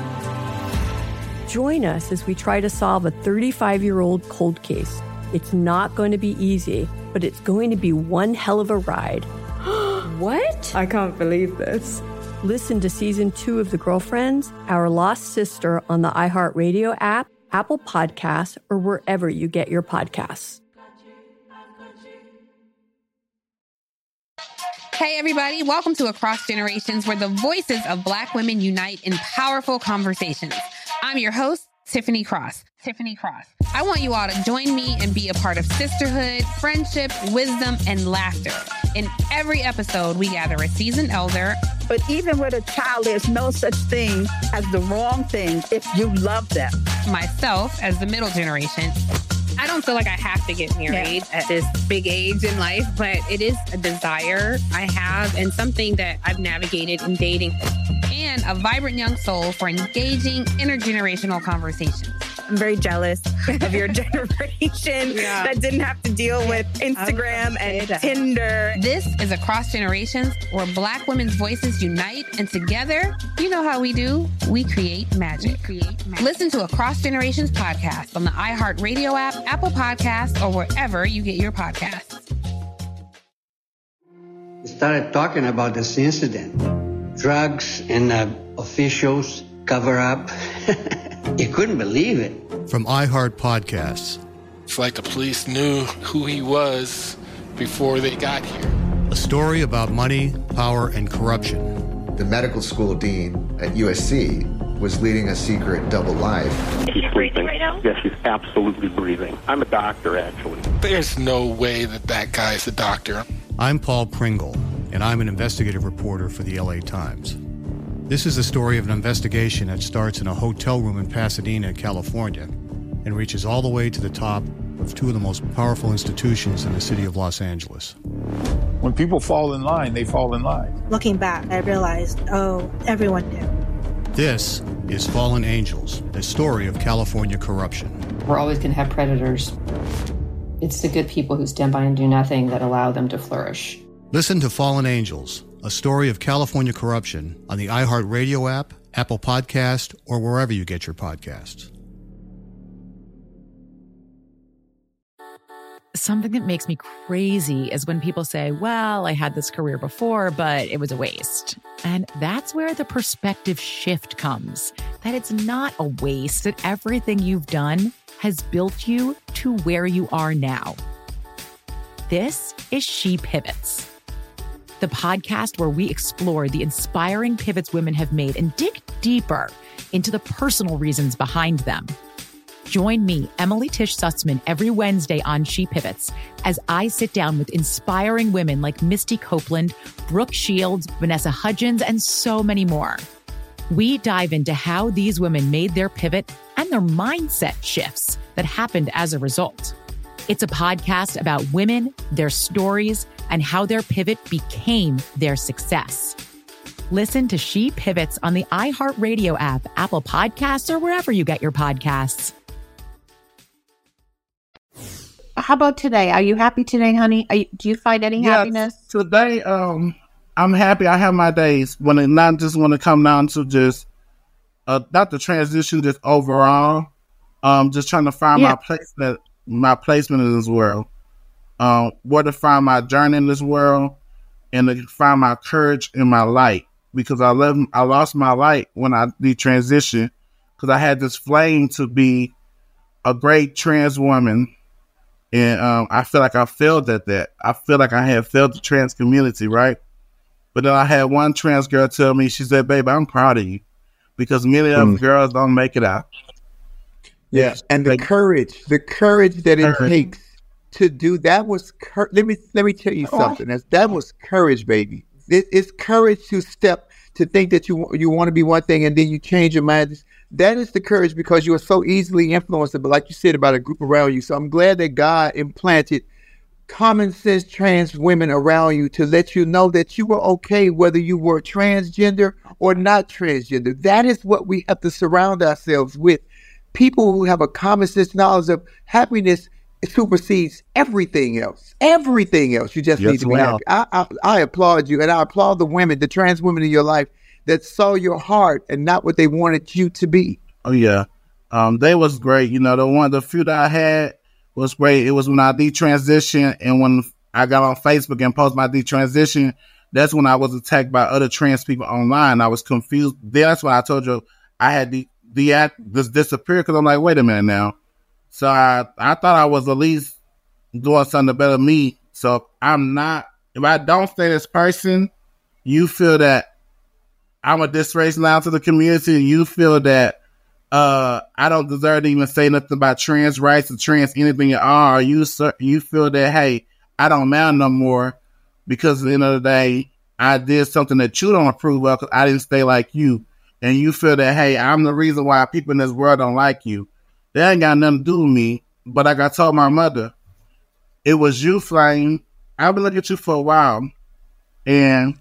Join us as we try to solve a 35-year-old cold case. It's not going to be easy, but it's going to be one hell of a ride. What? I can't believe this. Listen to season 2 of The Girlfriends, Our Lost Sister on the iHeartRadio app, Apple Podcasts, or wherever you get your podcasts. Hey everybody, welcome to Across Generations, where the voices of Black women unite in powerful conversations. I'm your host, Tiffany Cross. I want you all to join me and be a part of sisterhood, friendship, wisdom, and laughter. In every episode, we gather a seasoned elder. But even with a child, there's no such thing as the wrong thing if you love them. Myself, as the middle generation. I don't feel like I have to get married at this big age in life, but it is a desire I have and something that I've navigated in dating. And a vibrant young soul for engaging intergenerational conversations. I'm very jealous of your generation that didn't have to deal with Instagram and Tinder. This is Across Generations, where Black women's voices unite, and together, you know how we do, we create magic. Listen to Across Generations podcast on the iHeartRadio app, Apple Podcasts, or wherever you get your podcasts. We started talking about this incident. Drugs and officials cover up. You couldn't believe it. From iHeart Podcasts. It's like the police knew who he was before they got here. A story about money, power, and corruption. The medical school dean at USC was leading a secret double life. She's breathing right now? Yes, she's absolutely breathing. I'm a doctor, actually. There's no way that guy's a doctor. I'm Paul Pringle, and I'm an investigative reporter for the LA Times. This is the story of an investigation that starts in a hotel room in Pasadena, California, and reaches all the way to the top of two of the most powerful institutions in the city of Los Angeles. When people fall in line, they fall in line. Looking back, I realized, everyone knew. This is Fallen Angels, a story of California corruption. We're always going to have predators. It's the good people who stand by and do nothing that allow them to flourish. Listen to Fallen Angels, a story of California corruption on the iHeartRadio app, Apple Podcast, or wherever you get your podcasts. Something that makes me crazy is when people say, well, I had this career before, but it was a waste. And that's where the perspective shift comes, that it's not a waste, that everything you've done has built you to where you are now. This is She Pivots, the podcast where we explore the inspiring pivots women have made and dig deeper into the personal reasons behind them. Join me, Emily Tish Sussman, every Wednesday on She Pivots as I sit down with inspiring women like Misty Copeland, Brooke Shields, Vanessa Hudgens, and so many more. We dive into how these women made their pivot and their mindset shifts that happened as a result. It's a podcast about women, their stories, and how their pivot became their success. Listen to She Pivots on the iHeartRadio app, Apple Podcasts, or wherever you get your podcasts. How about today? Are you happy today, honey? Do you find any happiness? Today, I'm happy. I have my days when it not just want to come down to just not the transition, just overall. Just trying to find my placement in this world. Where to find my journey in this world, and to find my courage in my light. Because I lost my light when I detransitioned, because I had this flame to be a great trans woman. And I feel like I failed at that. I feel like I had failed the trans community, right? But then I had one trans girl tell me, she said, babe, I'm proud of you. Because many of girls don't make it out. Yeah, and the courage that it takes to do that was, let me tell you something. That was courage, baby. It's courage to think that you want to be one thing and then you change your mind. That is the courage, because you are so easily influenced, but like you said, about a group around you. So I'm glad that God implanted common sense trans women around you to let you know that you were okay whether you were transgender or not transgender. That is what we have to surround ourselves with. People who have a common sense knowledge of happiness supersedes everything else. Everything else. You just need to be happy. I applaud you, and I applaud the women, the trans women in your life that saw your heart and not what they wanted you to be. Oh yeah, they was great. You know, the few that I had was great. It was when I detransitioned, and when I got on Facebook and posted my detransition, that's when I was attacked by other trans people online. I was confused. That's when I told you I had this disappear, because I'm like, wait a minute now. So I thought I was at least doing something better than me. So I'm not. If I don't stay this person, you feel that I'm a disgrace now to the community, and you feel that I don't deserve to even say nothing about trans rights or trans anything at all. You feel that, hey, I don't matter no more, because at the end of the day, I did something that you don't approve of, because I didn't stay like you. And you feel that, hey, I'm the reason why people in this world don't like you. That ain't got nothing to do with me. But like I told my mother, it was you, Flame. I've been looking at you for a while. And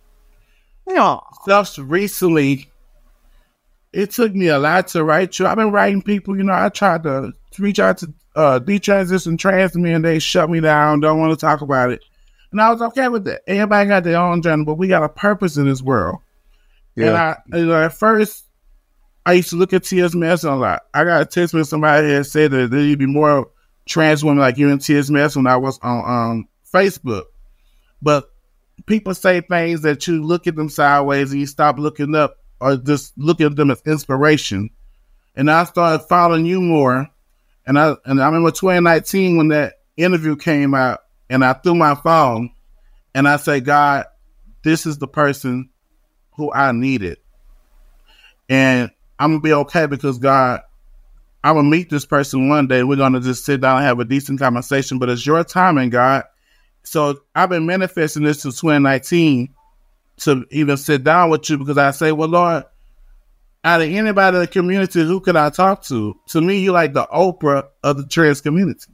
just recently, it took me a lot to write you. I've been writing people, you know, I tried to reach out to detransition trans men, they shut me down, don't want to talk about it. And I was okay with that. Everybody got their own journey, but we got a purpose in this world. Yeah. And at first, I used to look at T.S. Madison a lot. I got a text when somebody had said that there would be more trans women like you and T.S. Madison when I was on Facebook. But people say things that you look at them sideways and you stop looking up, or just look at them as inspiration. And I started following you more. And I remember 2019 when that interview came out, and I threw my phone and I said, God, this is the person who I needed. And I'm going to be okay, because God, I'm going to meet this person one day. We're going to just sit down and have a decent conversation, but it's your timing, God. So I've been manifesting this since 2019 to even sit down with you, because I say, well, Lord, out of anybody in the community, who could I talk to? To me, you're like the Oprah of the trans community.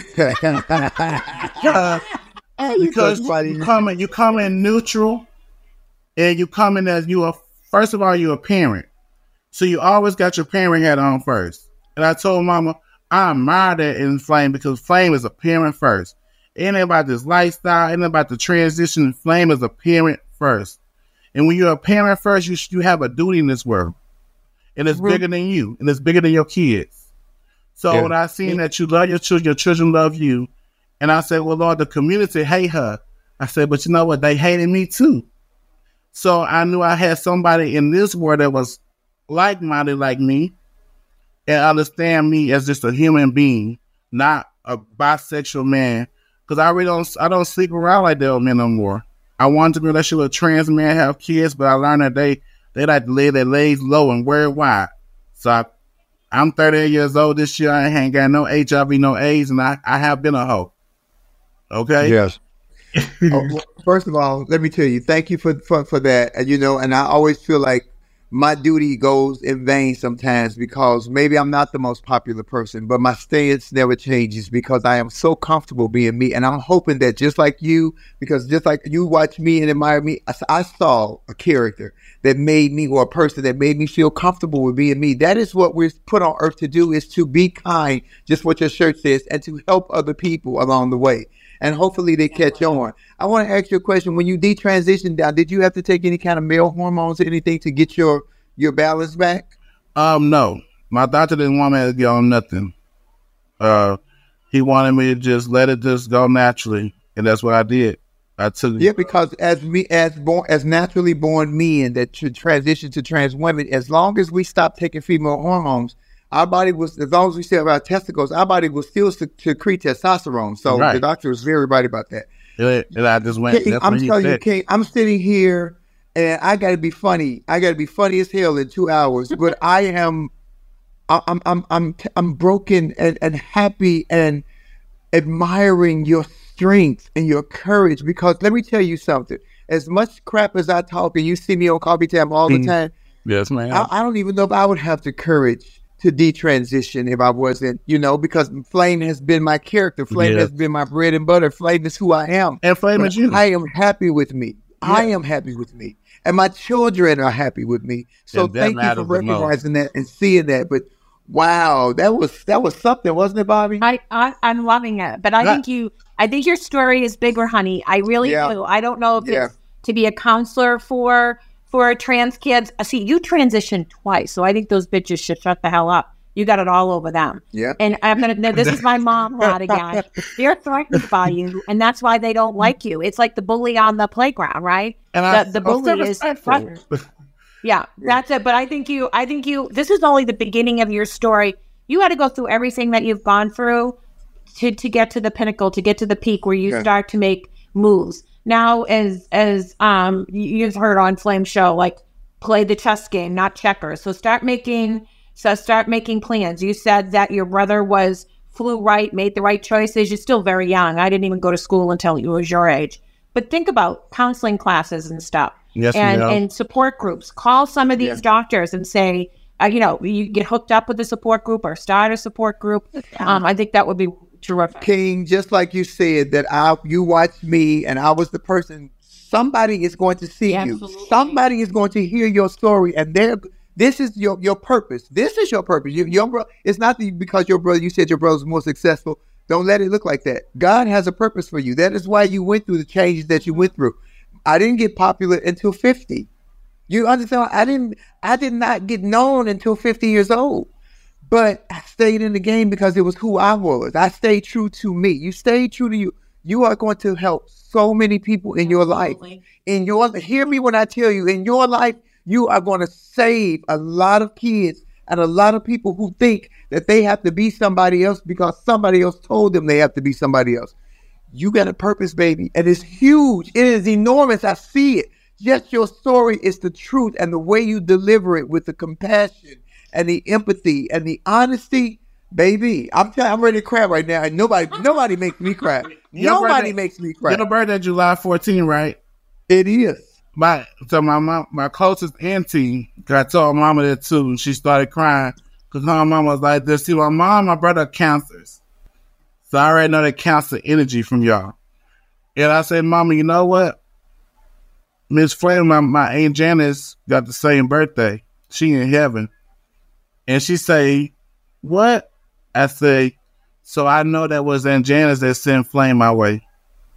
Because you come in neutral, and you come in as first of all, you're a parent. So you always got your parent hat on first. And I told Mama, I admire that in Flame, because Flame is a parent first. It ain't about this lifestyle, it ain't about the transition. Flame is a parent first. And when you're a parent first, you have a duty in this world. And it's bigger than you, and it's bigger than your kids. So when I seen that you love your children love you, and I said, well, Lord, the community hate her. I said, but you know what? They hated me too. So I knew I had somebody in this world that was like-minded like me and understand me as just a human being, not a bisexual man. Because I don't sleep around like that with men no more. I wanted to be in a relationship with a trans man, have kids, but I learned that they like to lay their legs low and wear wide. So I'm 38 years old this year. I ain't got no HIV, no AIDS, and I have been a hoe. Okay? Yes. Well, first of all, let me tell you, thank you for that. And, you know, and I always feel like my duty goes in vain sometimes because maybe I'm not the most popular person, but my stance never changes because I am so comfortable being me. And I'm hoping that just like you, because just like you watch me and admire me, I saw a character that made me, or a person that made me feel comfortable with being me. That is what we're put on earth to do, is to be kind, just what your shirt says, and to help other people along the way. And hopefully they catch on. I want to ask you a question. When you detransitioned down, did you have to take any kind of male hormones or anything to get your balance back? No. My doctor didn't want me to get on nothing. He wanted me to just let it just go naturally, and that's what I did. I took because as naturally born men that should transition to trans women, as long as we stop taking female hormones, our body was, as long as we still have our testicles, our body will still secrete testosterone. So the doctor was very right about that. And I just went. King, I'm telling you, King, I'm sitting here and I got to be funny. I got to be funny as hell in 2 hours. But I'm broken and happy and admiring your strength and your courage. Because let me tell you something. As much crap as I talk, and you see me on Coffee Time all the time. Yes, ma'am. I don't even know if I would have the courage to detransition if I wasn't, because Flame has been my character. Flame has been my bread and butter. Flame is who I am. And Flame is you. I am happy with me. Yeah. I am happy with me. And my children are happy with me. So thank you for recognizing that and seeing that. But wow, that was something, wasn't it, Bobby? I'm loving it. But I think your story is bigger, honey. I really do. I don't know if it's to be a counselor for trans kids. See, you transitioned twice, so I think those bitches should shut the hell up. You got it all over them. Yeah. And this is my mom lot again. They're threatened by you, and that's why they don't like you. It's like the bully on the playground, right? And the bully is threatened. Yeah, that's it. But I think you, this is only the beginning of your story. You had to go through everything that you've gone through to get to the pinnacle, to get to the peak where you start to make moves. Now, as you've heard on Flame Show, like, play the chess game, not checkers. So start making plans. You said that your brother flew right, made the right choices. You're still very young. I didn't even go to school until you was your age. But think about counseling classes and stuff. Yes, and support groups. Call some of these doctors and say, you get hooked up with a support group or start a support group. I think that would be terrific. King, just like you said, that you watched me and I was the person. Somebody is going to see you. Somebody is going to hear your story, and this is your purpose. This is your purpose. Your brother, it's not because your brother. You said your brother's more successful. Don't let it look like that. God has a purpose for you. That is why you went through the changes that you went through. I didn't get popular until 50. You understand? I did not get known until 50 years old. But I stayed in the game because it was who I was. I stayed true to me. You stayed true to you. You are going to help so many people in your life. Hear me when I tell you, in your life, you are going to save a lot of kids and a lot of people who think that they have to be somebody else because somebody else told them they have to be somebody else. You got a purpose, baby, and it's huge. It is enormous. I see it. Just your story is the truth, and the way you deliver it with the compassion and the empathy and the honesty, baby. I'm ready to cry right now, and nobody makes me cry. Nobody makes me cry. Your birthday July 14, right? It is. My mom, my closest auntie, I told mama that too, and she started crying because my mama was like this. See, my mom and my brother are counselors. So I already know they counsel energy from y'all. And I said, Mama, you know what? Miss Flame, my Aunt Janice got the same birthday. She in heaven. And she say, what? I say, so I know that was Aunt Janice that sent Flame my way.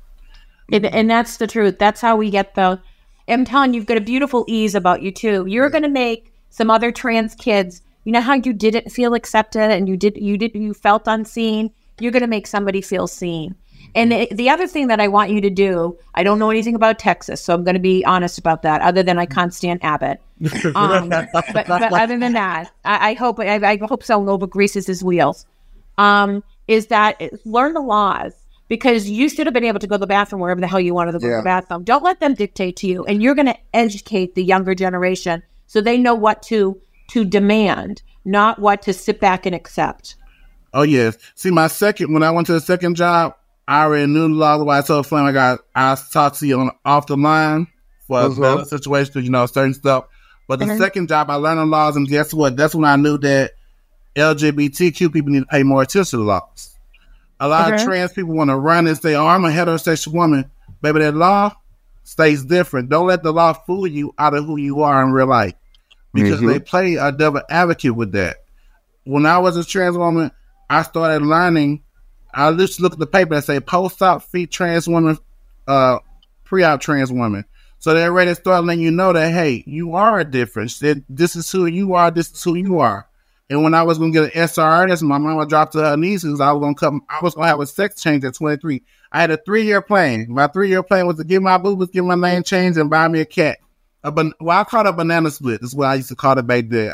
And that's the truth. That's how we get I'm telling you, you've got a beautiful ease about you too. You're going to make some other trans kids, you know how you didn't feel accepted and you felt unseen? You're going to make somebody feel seen. And the other thing that I want you to do, I don't know anything about Texas, so I'm going to be honest about that, other than I can't stand Abbott. But other than that, I hope Nova greases his wheels, is that learn the laws, because you should have been able to go to the bathroom wherever the hell you wanted to go to the bathroom. Don't let them dictate to you. And you're going to educate the younger generation so they know what to demand, not what to sit back and accept. Oh, yes. See, when I went to the second job, I already knew the law. I told Flame, I'll talk to you off the line for a better situation, certain stuff. But the second job, I learned the laws, and guess what? That's when I knew that LGBTQ people need to pay more attention to the laws. A lot of trans people want to run and say, oh, I'm a heterosexual woman. Baby, that law stays different. Don't let the law fool you out of who you are in real life. Because they play a double advocate with that. When I was a trans woman, I started learning. I just look at the paper and say post-op feet trans woman, pre-op trans woman. So they're ready to start letting you know that, hey, you are a difference. This is who you are. This is who you are. And when I was going to get an SRS, my mama dropped to her knees because I was going to have a sex change at 23. I had a 3-year plan. My 3-year plan was to get my boobas, get my name changed, and buy me a cat. I call it a banana split. That's what I used to call it back then.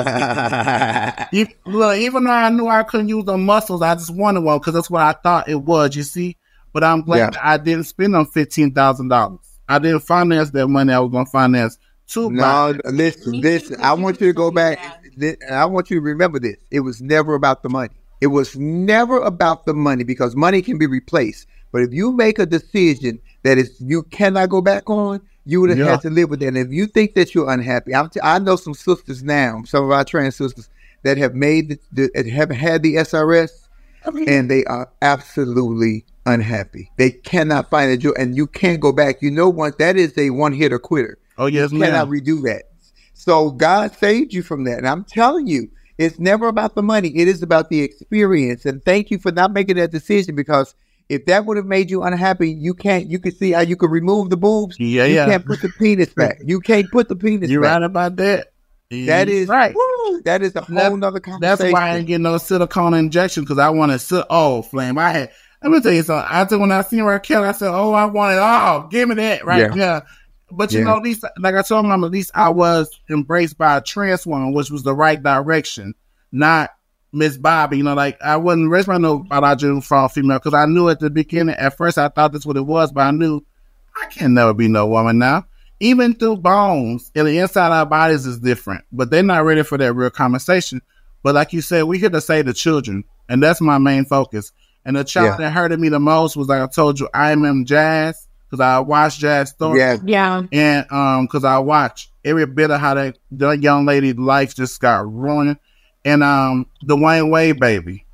Even though I knew I couldn't use the muscles, I just wanted one because that's what I thought it was, you see. But I'm glad that I didn't spend on $15,000. I didn't finance that money. I was going to finance two. No, listen. I want you to go back. I want you to remember this. It was never about the money. It was never about the money because money can be replaced. But if you make a decision that you cannot go back on, you would have had to live with that. And if you think that you're unhappy, I know some sisters now, some of our trans sisters that have have had the SRS, and they are absolutely unhappy. They cannot find a joy, and you can't go back. You know what? That is a one-hitter quitter. Oh yes, you cannot redo that. So God saved you from that, and I'm telling you, it's never about the money. It is about the experience. And thank you for not making that decision because if that would have made you unhappy, you can see how you could remove the boobs. You can't put the penis back. You can't put the penis back. You're right about that. That is right. Woo, that is a whole nother conversation. That's why I ain't getting no silicone injection because I want to Flame. Let me tell you something. I said when I seen Raquel, I said, oh, I want it all. Give me that right now. But you know, at least, like I told them, at least I was embraced by a trans woman, which was the right direction, not Miss Bobby. You know, like I wasn't raised by no biological female because I knew at the beginning, at first I thought that's what it was, but I knew I can never be no woman now. Even through bones and the inside of our bodies is different, but they're not ready for that real conversation. But like you said, we here to save the children, and that's my main focus. And the child that hurted me the most was, like I told you, IMM Jazz. Because I watched Jazz Story. Yeah. And because I watched every bit of how that young lady's life just got ruined. And the Wayne Wade baby.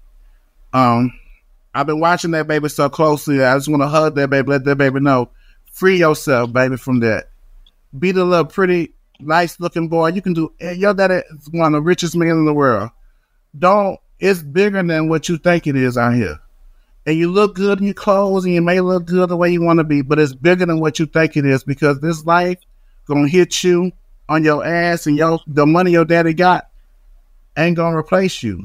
I've been watching that baby so closely. I just want to hug that baby, let that baby know. Free yourself, baby, from that. Be the little pretty, nice looking boy. You can do. Your daddy is one of the richest men in the world. It's bigger than what you think it is out here. And you look good in your clothes, and you may look good the way you want to be, but it's bigger than what you think it is because this life gonna hit you on your ass, and the money your daddy got ain't gonna replace you.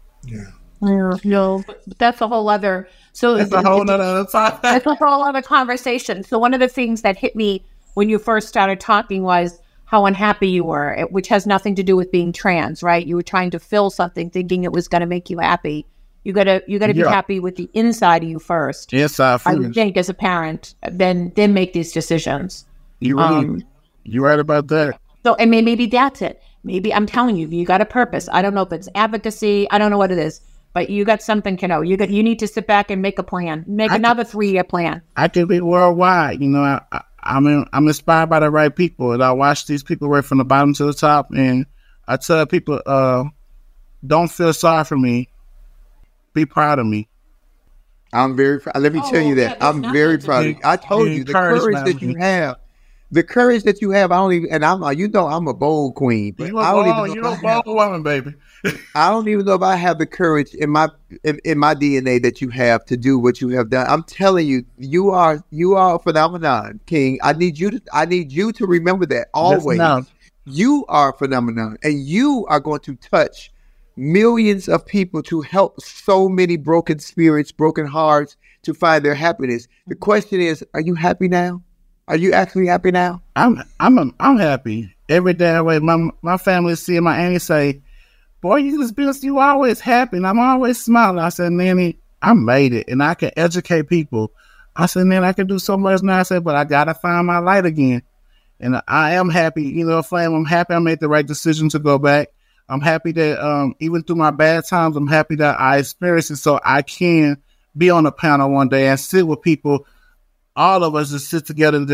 No, that's a whole other. So that's a whole other topic. That's a whole other conversation. So one of the things that hit me when you first started talking was how unhappy you were, which has nothing to do with being trans, right? You were trying to fill something, thinking it was going to make you happy. You gotta be happy with the inside of you first. Inside, I would think as a parent, then make these decisions. You're right about that. So, and maybe that's it. Maybe I'm telling you, you got a purpose. I don't know if it's advocacy. I don't know what it is, but you got something, you need to sit back and make a plan. Another 3-year plan. I could be worldwide. You know, I'm inspired by the right people, and I watch these people right from the bottom to the top. And I tell people, don't feel sorry for me. Be proud of me. I'm very proud. Let me tell you that. I'm very proud of you. I told you the courage that you have. The courage that you have, I don't even, and I'm a bold queen. But you're a bold woman, baby. I don't even know if I have the courage in my DNA that you have to do what you have done. I'm telling you, you are a phenomenon, King. I need you to remember that always. You are a phenomenon, and you are going to touch millions of people to help so many broken spirits, broken hearts to find their happiness. The question is, are you happy now? Are you actually happy now? I'm happy every day. My family see my auntie say, "Boy, you always happy," and I'm always smiling. I said, "Nanny, I made it, and I can educate people." I said, "Man, I can do so much now." I said, "But I gotta find my light again," and I am happy. Flame, I'm happy I made the right decision to go back. I'm happy that even through my bad times, I'm happy that I experienced it so I can be on a panel one day and sit with people, all of us just sit together and just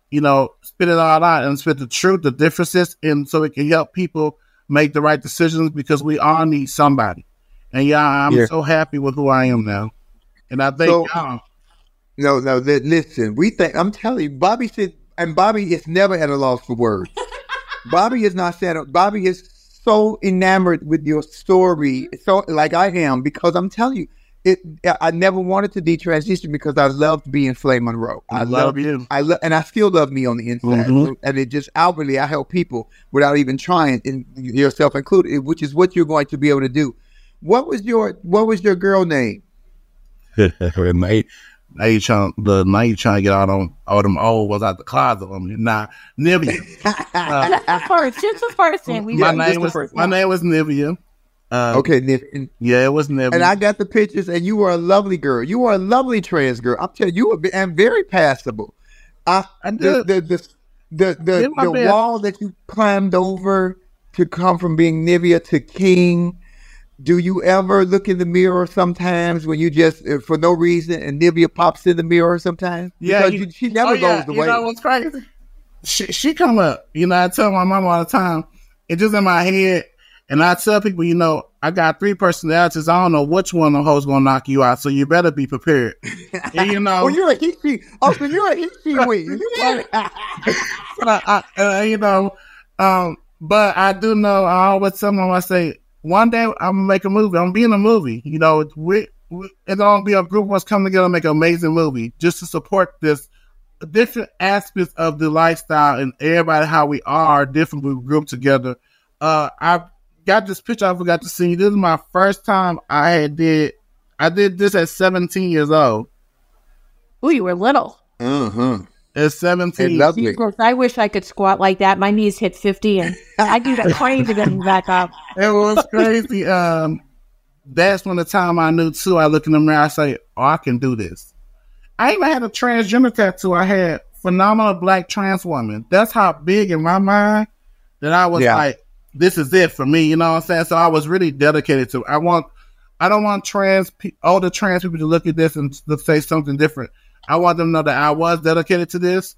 spit it all out and spit the truth, the differences, and so it can help people make the right decisions, because we all need somebody. And I'm so happy with who I am now. And I think listen, I'm telling you, Bobby said, and Bobby is never at a loss for words. Bobby is not saying, Bobby is so enamored with your story, so like I am, because I'm telling you, I never wanted to detransition because I loved being Flay Monroe. I love you. And I still love me on the inside. Mm-hmm. And it just outwardly, I help people without even trying, and yourself included, which is what you're going to be able to do. What was your girl name? Now you trying to get all them old was out the closet on me. Nah, Nivea. Just the first name. My name was Nivea. Okay, yeah, it was Nivea. And I got the pictures, and you were a lovely girl. You were a lovely trans girl. I'm telling you, and very passable. The wall that you climbed over to come from being Nivea to King. Do you ever look in the mirror sometimes when you just, for no reason, and Nivea pops in the mirror sometimes? Yeah. Because she never goes away. You know what's crazy? She come up. I tell my mom all the time, it's just in my head, and I tell people, I got 3 personalities. I don't know which one of them hoes gonna knock you out, so you better be prepared. And, Oh, you're a he-she. Oh, so you're a he-she queen. But I do know, I always tell them, I say, one day I'm gonna make a movie. I'm gonna be in a movie. It's gonna be a group of us come together and make an amazing movie just to support this different aspects of the lifestyle and everybody how we are different. We group together. I got this picture I forgot to see. This is my first time I did this at 17 years old. Oh, you were little. Mm-hmm. At 17. Lovely. I wish I could squat like that. My knees hit 50 and I do that crazy to get them back up. It was crazy. That's when the time I knew too. I look in the mirror, I say, oh, I can do this. I even had a transgender tattoo. I had phenomenal black trans woman. That's how big in my mind that I was like, this is it for me. You know what I'm saying? So I was really dedicated to it. I don't want older trans people to look at this and to say something different. I want them to know that I was dedicated to this,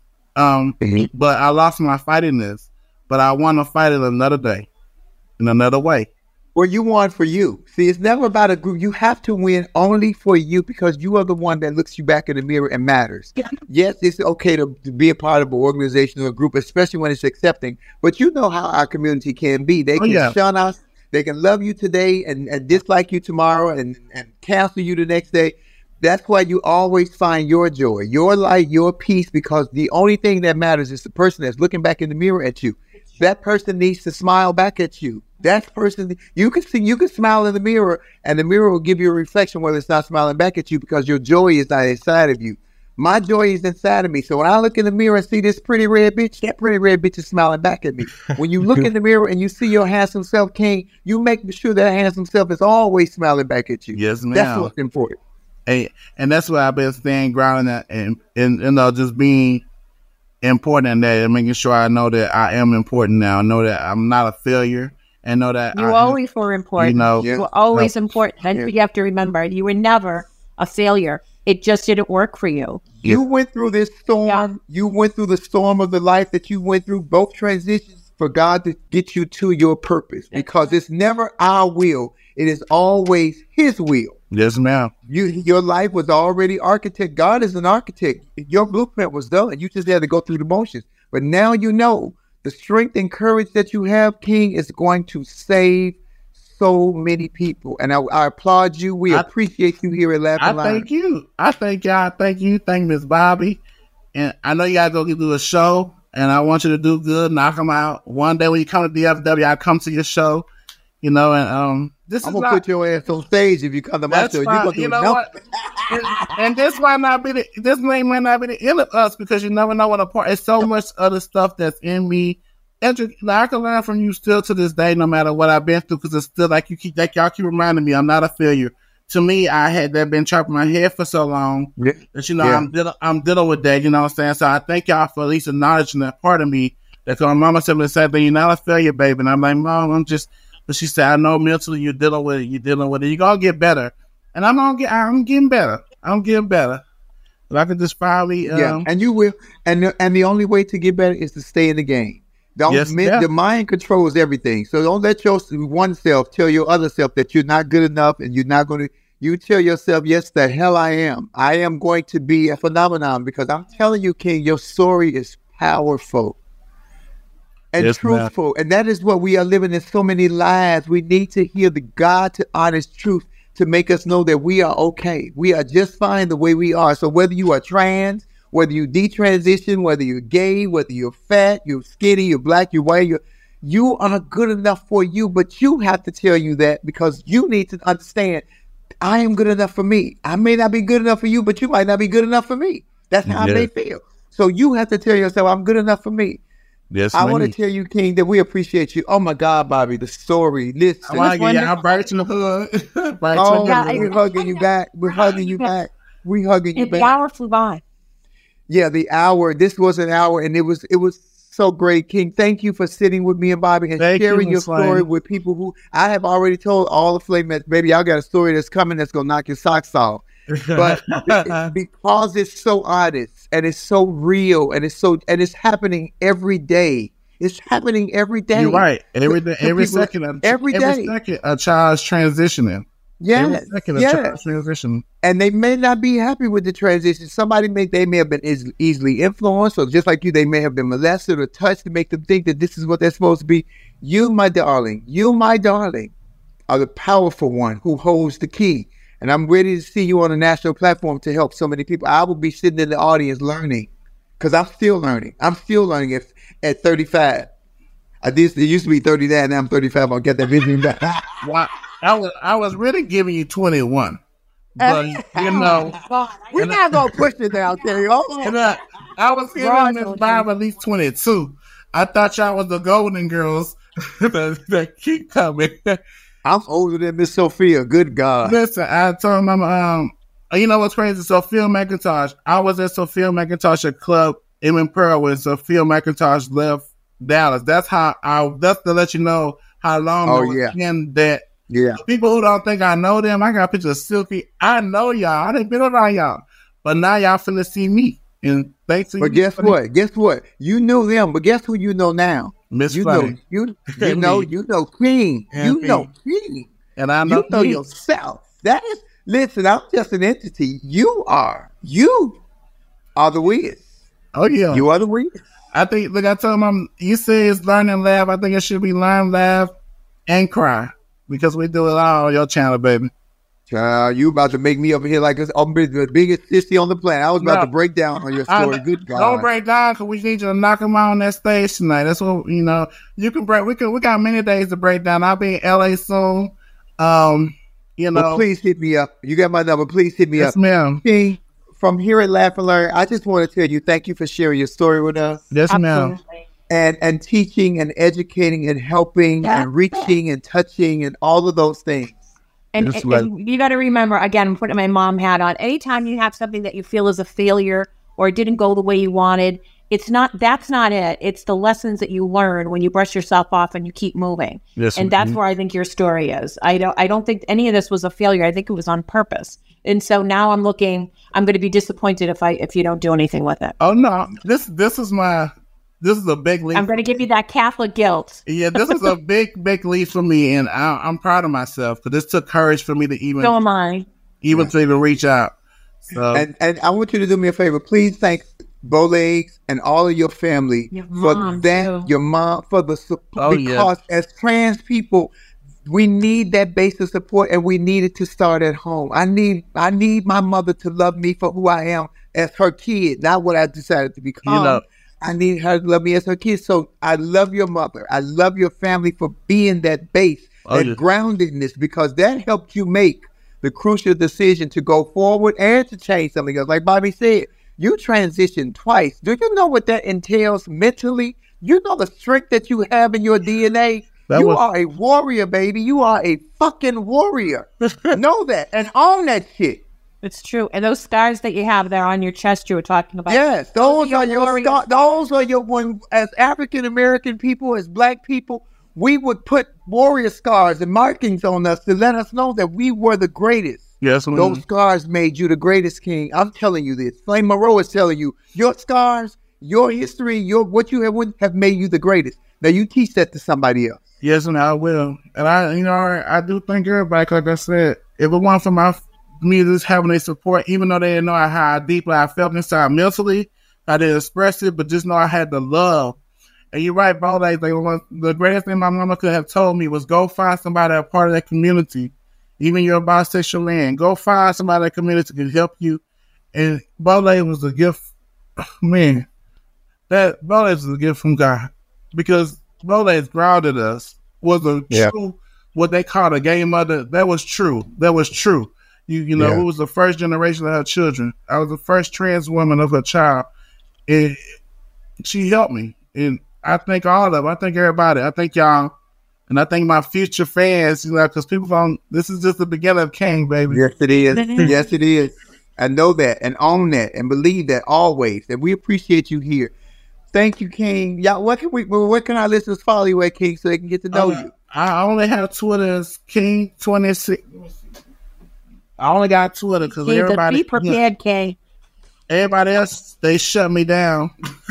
but I lost my fight in this. But I want to fight it another day, in another way. Well, you won for you. See, it's never about a group. You have to win only for you because you are the one that looks you back in the mirror and matters. Yes, it's okay to be a part of an organization or a group, especially when it's accepting. But you know how our community can be. They can shun us. They can love you today and dislike you tomorrow and cancel you the next day. That's why you always find your joy, your light, your peace, because the only thing that matters is the person that's looking back in the mirror at you. That person needs to smile back at you. That person, you can smile in the mirror, and the mirror will give you a reflection whether it's not smiling back at you because your joy is not inside of you. My joy is inside of me. So when I look in the mirror and see this pretty red bitch, that pretty red bitch is smiling back at me. When you look in the mirror and you see your handsome self, King, you make sure that handsome self is always smiling back at you. Yes, ma'am. That's what's important. And that's why I've been staying grounded and just being important in that and making sure I know that I am important now. I know that I'm not a failure and know that you always were important. You were always important. That's what you have to remember. You were never a failure. It just didn't work for you. You went through this storm. Yeah. You went through the storm of the life that you went through, both transitions, for God to get you to your purpose, because it's never our will. It is always His will. Yes, ma'am. Your life was already architect. God is an architect. Your blueprint was done. You just had to go through the motions. But now you know the strength and courage that you have, King, is going to save so many people. And I applaud you. We appreciate you here at Laughing Live. Thank you. I thank y'all. Thank you. Thank Miss Bobby. And I know you guys go do a show, and I want you to do good, knock them out. One day when you come to DFW, I'll come to your show. And I'm gonna put your ass on stage if you come to my show. You know what? And this might not be the end of us, because you never know what a part. It's so much other stuff that's in me. I can learn from you still to this day, no matter what I've been through, because it's still like y'all keep reminding me I'm not a failure. To me, I had that been chopping my head for so long that I'm dealing with that. You know what I'm saying? So I thank y'all for at least acknowledging that part of me. That's my mama said the same thing. You're not a failure, baby. And I'm like, Mom, I'm just. But she said, I know mentally you're dealing with it. You're going to get better. And I'm getting better. I'm getting better. If I could just finally, and you will, and the only way to get better is to stay in the game. The mind controls everything. So don't let your one self tell your other self that you're not good enough and you're not going to. You tell yourself, yes, the hell I am. I am going to be a phenomenon, because I'm telling you, King, your story is powerful and truthful. And that is what we are living in, so many lies. We need to hear the God to honest truth to make us know that we are okay. We are just fine the way we are. So whether you are trans, whether you detransition, whether you're gay, whether you're fat, you're skinny, you're black, you're white, you are not good enough for you. But you have to tell you that, because you need to understand, I am good enough for me. I may not be good enough for you, but you might not be good enough for me. That's how they feel. So you have to tell yourself, I'm good enough for me. Yes, I want to tell you, King, that we appreciate you. Oh my God, Bobby, the story. Listen, I'm in the hood. We're hugging you back. We're hugging you back. We're hugging you back. The hour flew by. Yeah, the hour. This was an hour, and it was so great, King. Thank you for sitting with me and Bobby and sharing your story with people who I have already told all the Flamettes. Baby, y'all got a story that's coming that's gonna knock your socks off. But because it's so honest and it's so real and it's happening every day. It's happening every day. You're right. Every second a child's transitioning. Yes. Transition. And they may not be happy with the transition. They may have been easily influenced, or just like you, they may have been molested or touched to make them think that this is what they're supposed to be. You, my darling, are the powerful one who holds the key. And I'm ready to see you on a national platform to help so many people. I will be sitting in the audience learning, because I'm still learning. I'm still learning at 35. It used to be 39, now I'm 35. I'll get that vision back. Wow. I was really giving you 21, but we're not gonna push it out there. I was giving Miss Bob at least 22. I thought y'all was the Golden Girls that keep coming. I'm older than Miss Sophia. Good God! Listen, I told my you know what's crazy? Sophia McIntosh. I was at Sophia McIntosh club in Pearl when Sophia McIntosh left Dallas. That's to let you know how long in that. Yeah. People who don't think I know them, I got pictures of Silky. I know y'all. I done been around y'all. But now y'all finna see me. And thanks to you. But guess what? You knew them, but guess who you know now? Miss Funny. You know Queen. You know Queen. And I know yourself. Listen, I'm just an entity. You are the Wiz. Oh yeah. You are the Wiz. I think, I told him, you say it's learn and laugh. I think it should be learn, laugh, and cry. Because we do it all on your channel, baby. Child, you about to make me up here like I'm the biggest sissy on the planet. I was about to break down on your story. Good God. Don't break down, because we need you to knock them out on that stage tonight. That's what, you can break. We got many days to break down. I'll be in LA soon. Well, please hit me up. You got my number. Please hit me up. Yes, ma'am. King, from here at Laugh and Learn, I just want to tell you, thank you for sharing your story with us. Yes, ma'am. And teaching and educating and helping and reaching and touching and all of those things. And you got to remember, again, I'm putting my mom hat on. Anytime you have something that you feel is a failure or it didn't go the way you wanted, that's not it. It's the lessons that you learn when you brush yourself off and you keep moving. Yes, and that's where I think your story is. I don't think any of this was a failure. I think it was on purpose. And so now I'm going to be disappointed if you don't do anything with it. Oh no, this is a big leap. I'm going to give you that Catholic guilt. Yeah, this is a big leap for me, and I'm proud of myself, because this took courage for me to even. So am I. To even reach out. So. And I want you to do me a favor. Please thank Bowlegs and all of your family for that. Your mom for the support, because as trans people, we need that base of support, and we need it to start at home. I need my mother to love me for who I am as her kid, not what I decided to become. I need her to love me as her kid. So I love your mother. I love your family for being that base and groundedness, because that helped you make the crucial decision to go forward and to change something else. Like Bobby said, you transitioned twice. Do you know what that entails mentally? You know the strength that you have in your DNA? You are a warrior, baby. You are a fucking warrior. Know that and own that shit. It's true. And those scars that you have there on your chest you were talking about. Yes, those are your when as African American people, as Black people, we would put warrior scars and markings on us to let us know that we were the greatest. Yes, those scars made you the greatest, King. I'm telling you this. Flame Monroe is telling you your scars, your history, what you have made you the greatest. Now you teach that to somebody else. Yes, and I will. And I do thank everybody. Like I said, if it wasn't for me just having their support, even though they didn't know how deeply I felt inside mentally, I didn't express it, but just know I had the love. And you're right, bro. Like the greatest thing my mama could have told me was go find somebody a part of that community. Even you're a bisexual man, go find somebody in that community can help you. And Bole was a gift, man. That Bole was a gift from God, because Bole has grounded us. Was a true, what they call a gay mother. That was true. That was true. You know, it was the first generation of her children. I was the first trans woman of her child, and she helped me. And I thank all of them. I thank everybody. I thank y'all. And I thank my future fans, because people this is just the beginning of King, baby. Yes, it is. Yes, it is. I know that and own that and believe that always. And we appreciate you here. Thank you, King. Y'all, where can our listeners follow you at, King, so they can get to know you? I only have Twitter as King26. I only got Twitter because everybody. Be prepared, King. Everybody else, they shut me down.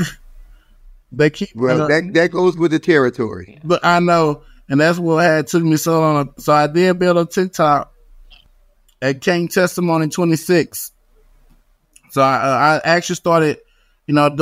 They keep. Well, that goes with the territory. But I know. And that's what took me so long. So I did build a TikTok at King Testimony 26. So I actually started, doing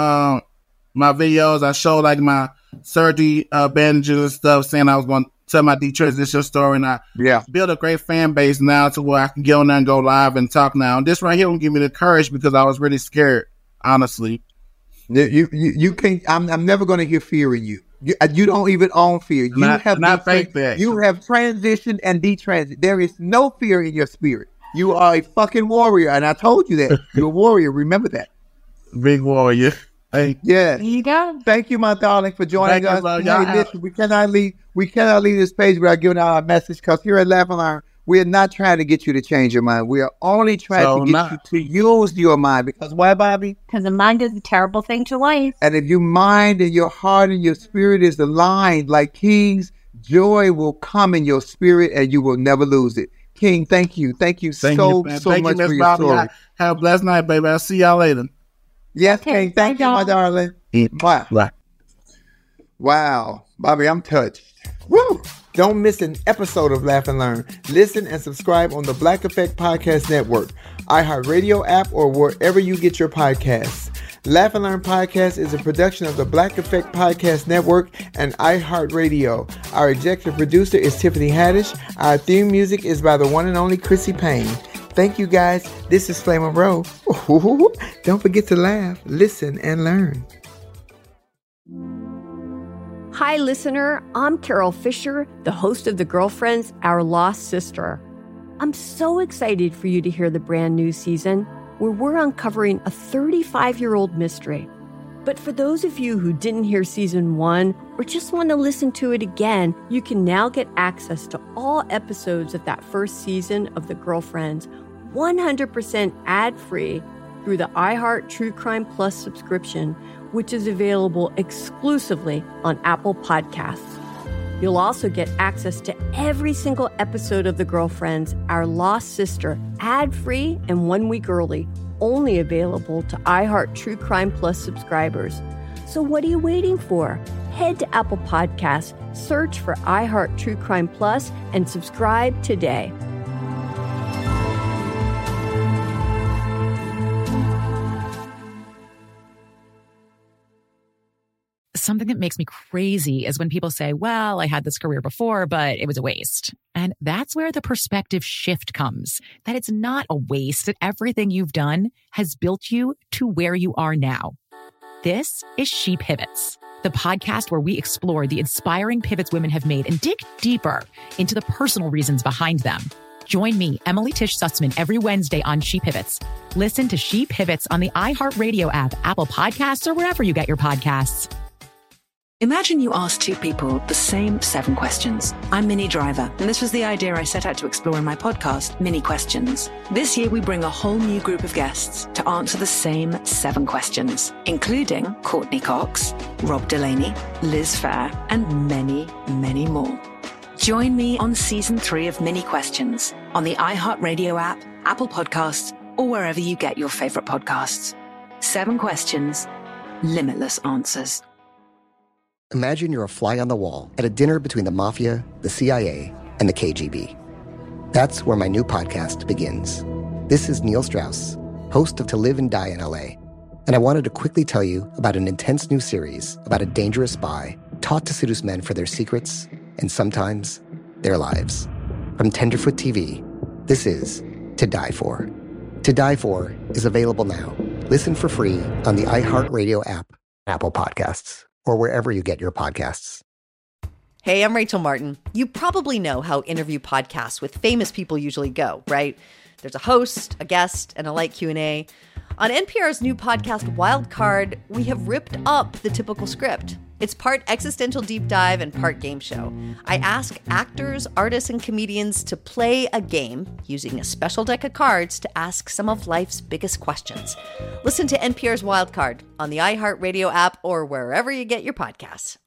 my videos. I showed like my surgery bandages and stuff, saying I was going to tell my detransition story. And I built a great fan base now to where I can get on there and go live and talk now. And this right here will give me the courage, because I was really scared, honestly. You can't. I'm never going to hear fear in you. You don't even own fear. You have transitioned and detransitioned. There is no fear in your spirit. You are a fucking warrior, and I told you that. You're a warrior. Remember that. Big warrior. Hey. Yeah. There you go. Thank you, my darling, for joining us. Listen, we cannot leave this page without giving out our message, because here at Laugh and Learn, we are not trying to get you to change your mind. We are only trying to get you to use your mind. Because why, Bobby? Because the mind is a terrible thing to life. And if your mind and your heart and your spirit is aligned like King's, joy will come in your spirit and you will never lose it. King, thank you. Thank you so much for your Bobby. story. Have a blessed night, baby. I'll see y'all later. Yes, King. Thank you, my darling. Wow. Wow. Bobby, I'm touched. Woo! Don't miss an episode of Laugh and Learn. Listen and subscribe on the Black Effect Podcast Network, iHeartRadio app, or wherever you get your podcasts. Laugh and Learn Podcast is a production of the Black Effect Podcast Network and iHeartRadio. Our executive producer is Tiffany Haddish. Our theme music is by the one and only Chrissy Payne. Thank you, guys. This is Flame Monroe. Don't forget to laugh, listen, and learn. Hi, listener. I'm Carol Fisher, the host of The Girlfriends, Our Lost Sister. I'm so excited for you to hear the brand new season, where we're uncovering a 35-year-old mystery. But for those of you who didn't hear season 1 or just want to listen to it again, you can now get access to all episodes of that first season of The Girlfriends 100% ad-free through the iHeart True Crime Plus subscription, which is available exclusively on Apple Podcasts. You'll also get access to every single episode of The Girlfriends, Our Lost Sister, ad-free and 1 week early, only available to iHeart True Crime Plus subscribers. So what are you waiting for? Head to Apple Podcasts, search for iHeart True Crime Plus, and subscribe today. Something that makes me crazy is when people say, well, I had this career before, but it was a waste. And that's where the perspective shift comes, that it's not a waste, that everything you've done has built you to where you are now. This is She Pivots, the podcast where we explore the inspiring pivots women have made and dig deeper into the personal reasons behind them. Join me, Emily Tish Sussman, every Wednesday on She Pivots. Listen to She Pivots on the iHeartRadio app, Apple Podcasts, or wherever you get your podcasts. Imagine you ask two people the same 7 questions. I'm Minnie Driver, and this was the idea I set out to explore in my podcast, Minnie Questions. This year, we bring a whole new group of guests to answer the same 7 questions, including Courtney Cox, Rob Delaney, Liz Phair, and many, many more. Join me on Season 3 of Mini Questions on the iHeartRadio app, Apple Podcasts, or wherever you get your favorite podcasts. 7 questions, limitless answers. Imagine you're a fly on the wall at a dinner between the mafia, the CIA, and the KGB. That's where my new podcast begins. This is Neil Strauss, host of To Live and Die in LA, and I wanted to quickly tell you about an intense new series about a dangerous spy taught to seduce men for their secrets and sometimes their lives. From Tenderfoot TV, this is To Die For. To Die For is available now. Listen for free on the iHeartRadio app, Apple Podcasts, or wherever you get your podcasts. Hey, I'm Rachel Martin. You probably know how interview podcasts with famous people usually go, right? There's a host, a guest, and a light Q&A. On NPR's new podcast, Wildcard, we have ripped up the typical script. It's part existential deep dive and part game show. I ask actors, artists, and comedians to play a game using a special deck of cards to ask some of life's biggest questions. Listen to NPR's Wildcard on the iHeartRadio app or wherever you get your podcasts.